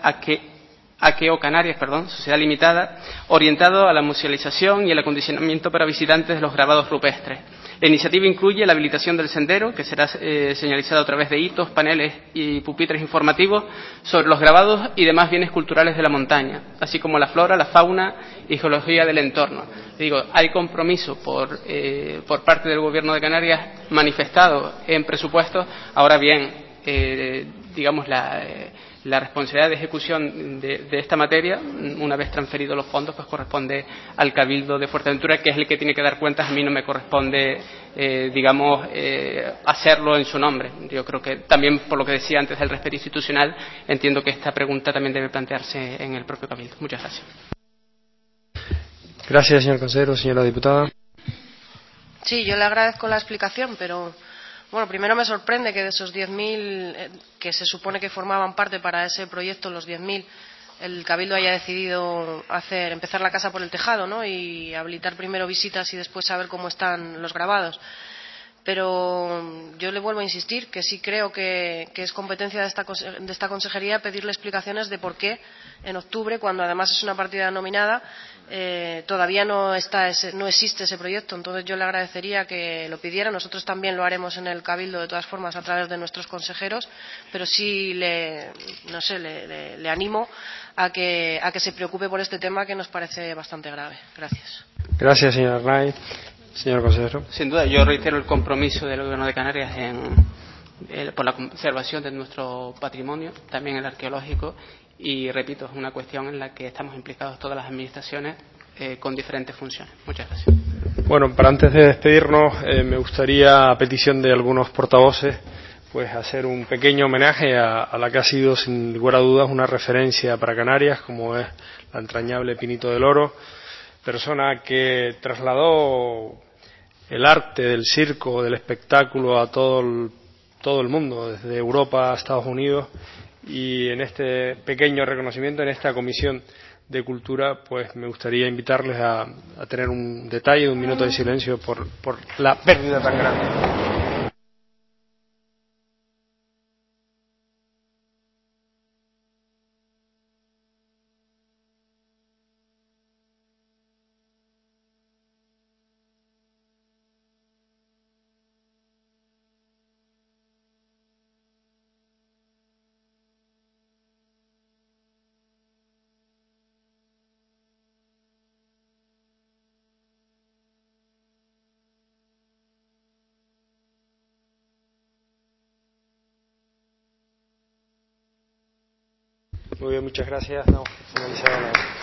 Aqueo Canarias, perdón, Sociedad Limitada, orientado a la musealización y el acondicionamiento para visitantes de los grabados rupestres. La iniciativa incluye la habilitación del sendero, que será eh, señalizado a través de hitos, paneles y pupitres informativos sobre los grabados y demás bienes culturales de la montaña, así como la flora, la fauna y geología del entorno. Digo, hay compromiso por, eh, por parte del Gobierno de Canarias manifestado en presupuestos. Ahora bien, eh, digamos, la, eh, la responsabilidad de ejecución de, de esta materia, una vez transferidos los fondos, pues corresponde al Cabildo de Fuerteventura, que es el que tiene que dar cuentas. A mí no me corresponde, eh, digamos, eh, hacerlo en su nombre. Yo creo que también, por lo que decía antes del respeto institucional, entiendo que esta pregunta también debe plantearse en el propio Cabildo. Muchas gracias.
Gracias, señor consejero. Señora diputada.
Sí, yo le agradezco la explicación, pero bueno, primero me sorprende que de esos diez mil eh, que se supone que formaban parte para ese proyecto, los diez mil, el Cabildo haya decidido hacer empezar la casa por el tejado, ¿no?, y habilitar primero visitas y después saber cómo están los grabados. Pero yo le vuelvo a insistir que sí creo que, que es competencia de esta, de esta consejería pedirle explicaciones de por qué en octubre, cuando además es una partida nominada, eh, todavía no, está ese, no existe ese proyecto. Entonces yo le agradecería que lo pidiera. Nosotros también lo haremos en el Cabildo, de todas formas, a través de nuestros consejeros, pero sí le, no sé, le, le, le animo a que, a que se preocupe por este tema, que nos parece bastante grave. Gracias.
Gracias, señor Arnaiz. Señor consejero.
Sin duda, yo reitero el compromiso del Gobierno de Canarias en, eh, por la conservación de nuestro patrimonio, también el arqueológico, y repito, es una cuestión en la que estamos implicados todas las administraciones eh, con diferentes funciones. Muchas gracias.
Bueno, para antes de despedirnos, eh, me gustaría, a petición de algunos portavoces, pues hacer un pequeño homenaje a, a la que ha sido, sin lugar a dudas, una referencia para Canarias, como es la entrañable Pinito del Oro, persona que trasladó el arte del circo, del espectáculo a todo el todo el mundo, desde Europa a Estados Unidos, y en este pequeño reconocimiento, en esta comisión de Cultura, pues me gustaría invitarles a, a tener un detalle, un minuto de silencio por, por la pérdida tan grande. Muy bien, muchas gracias. No, finalizada la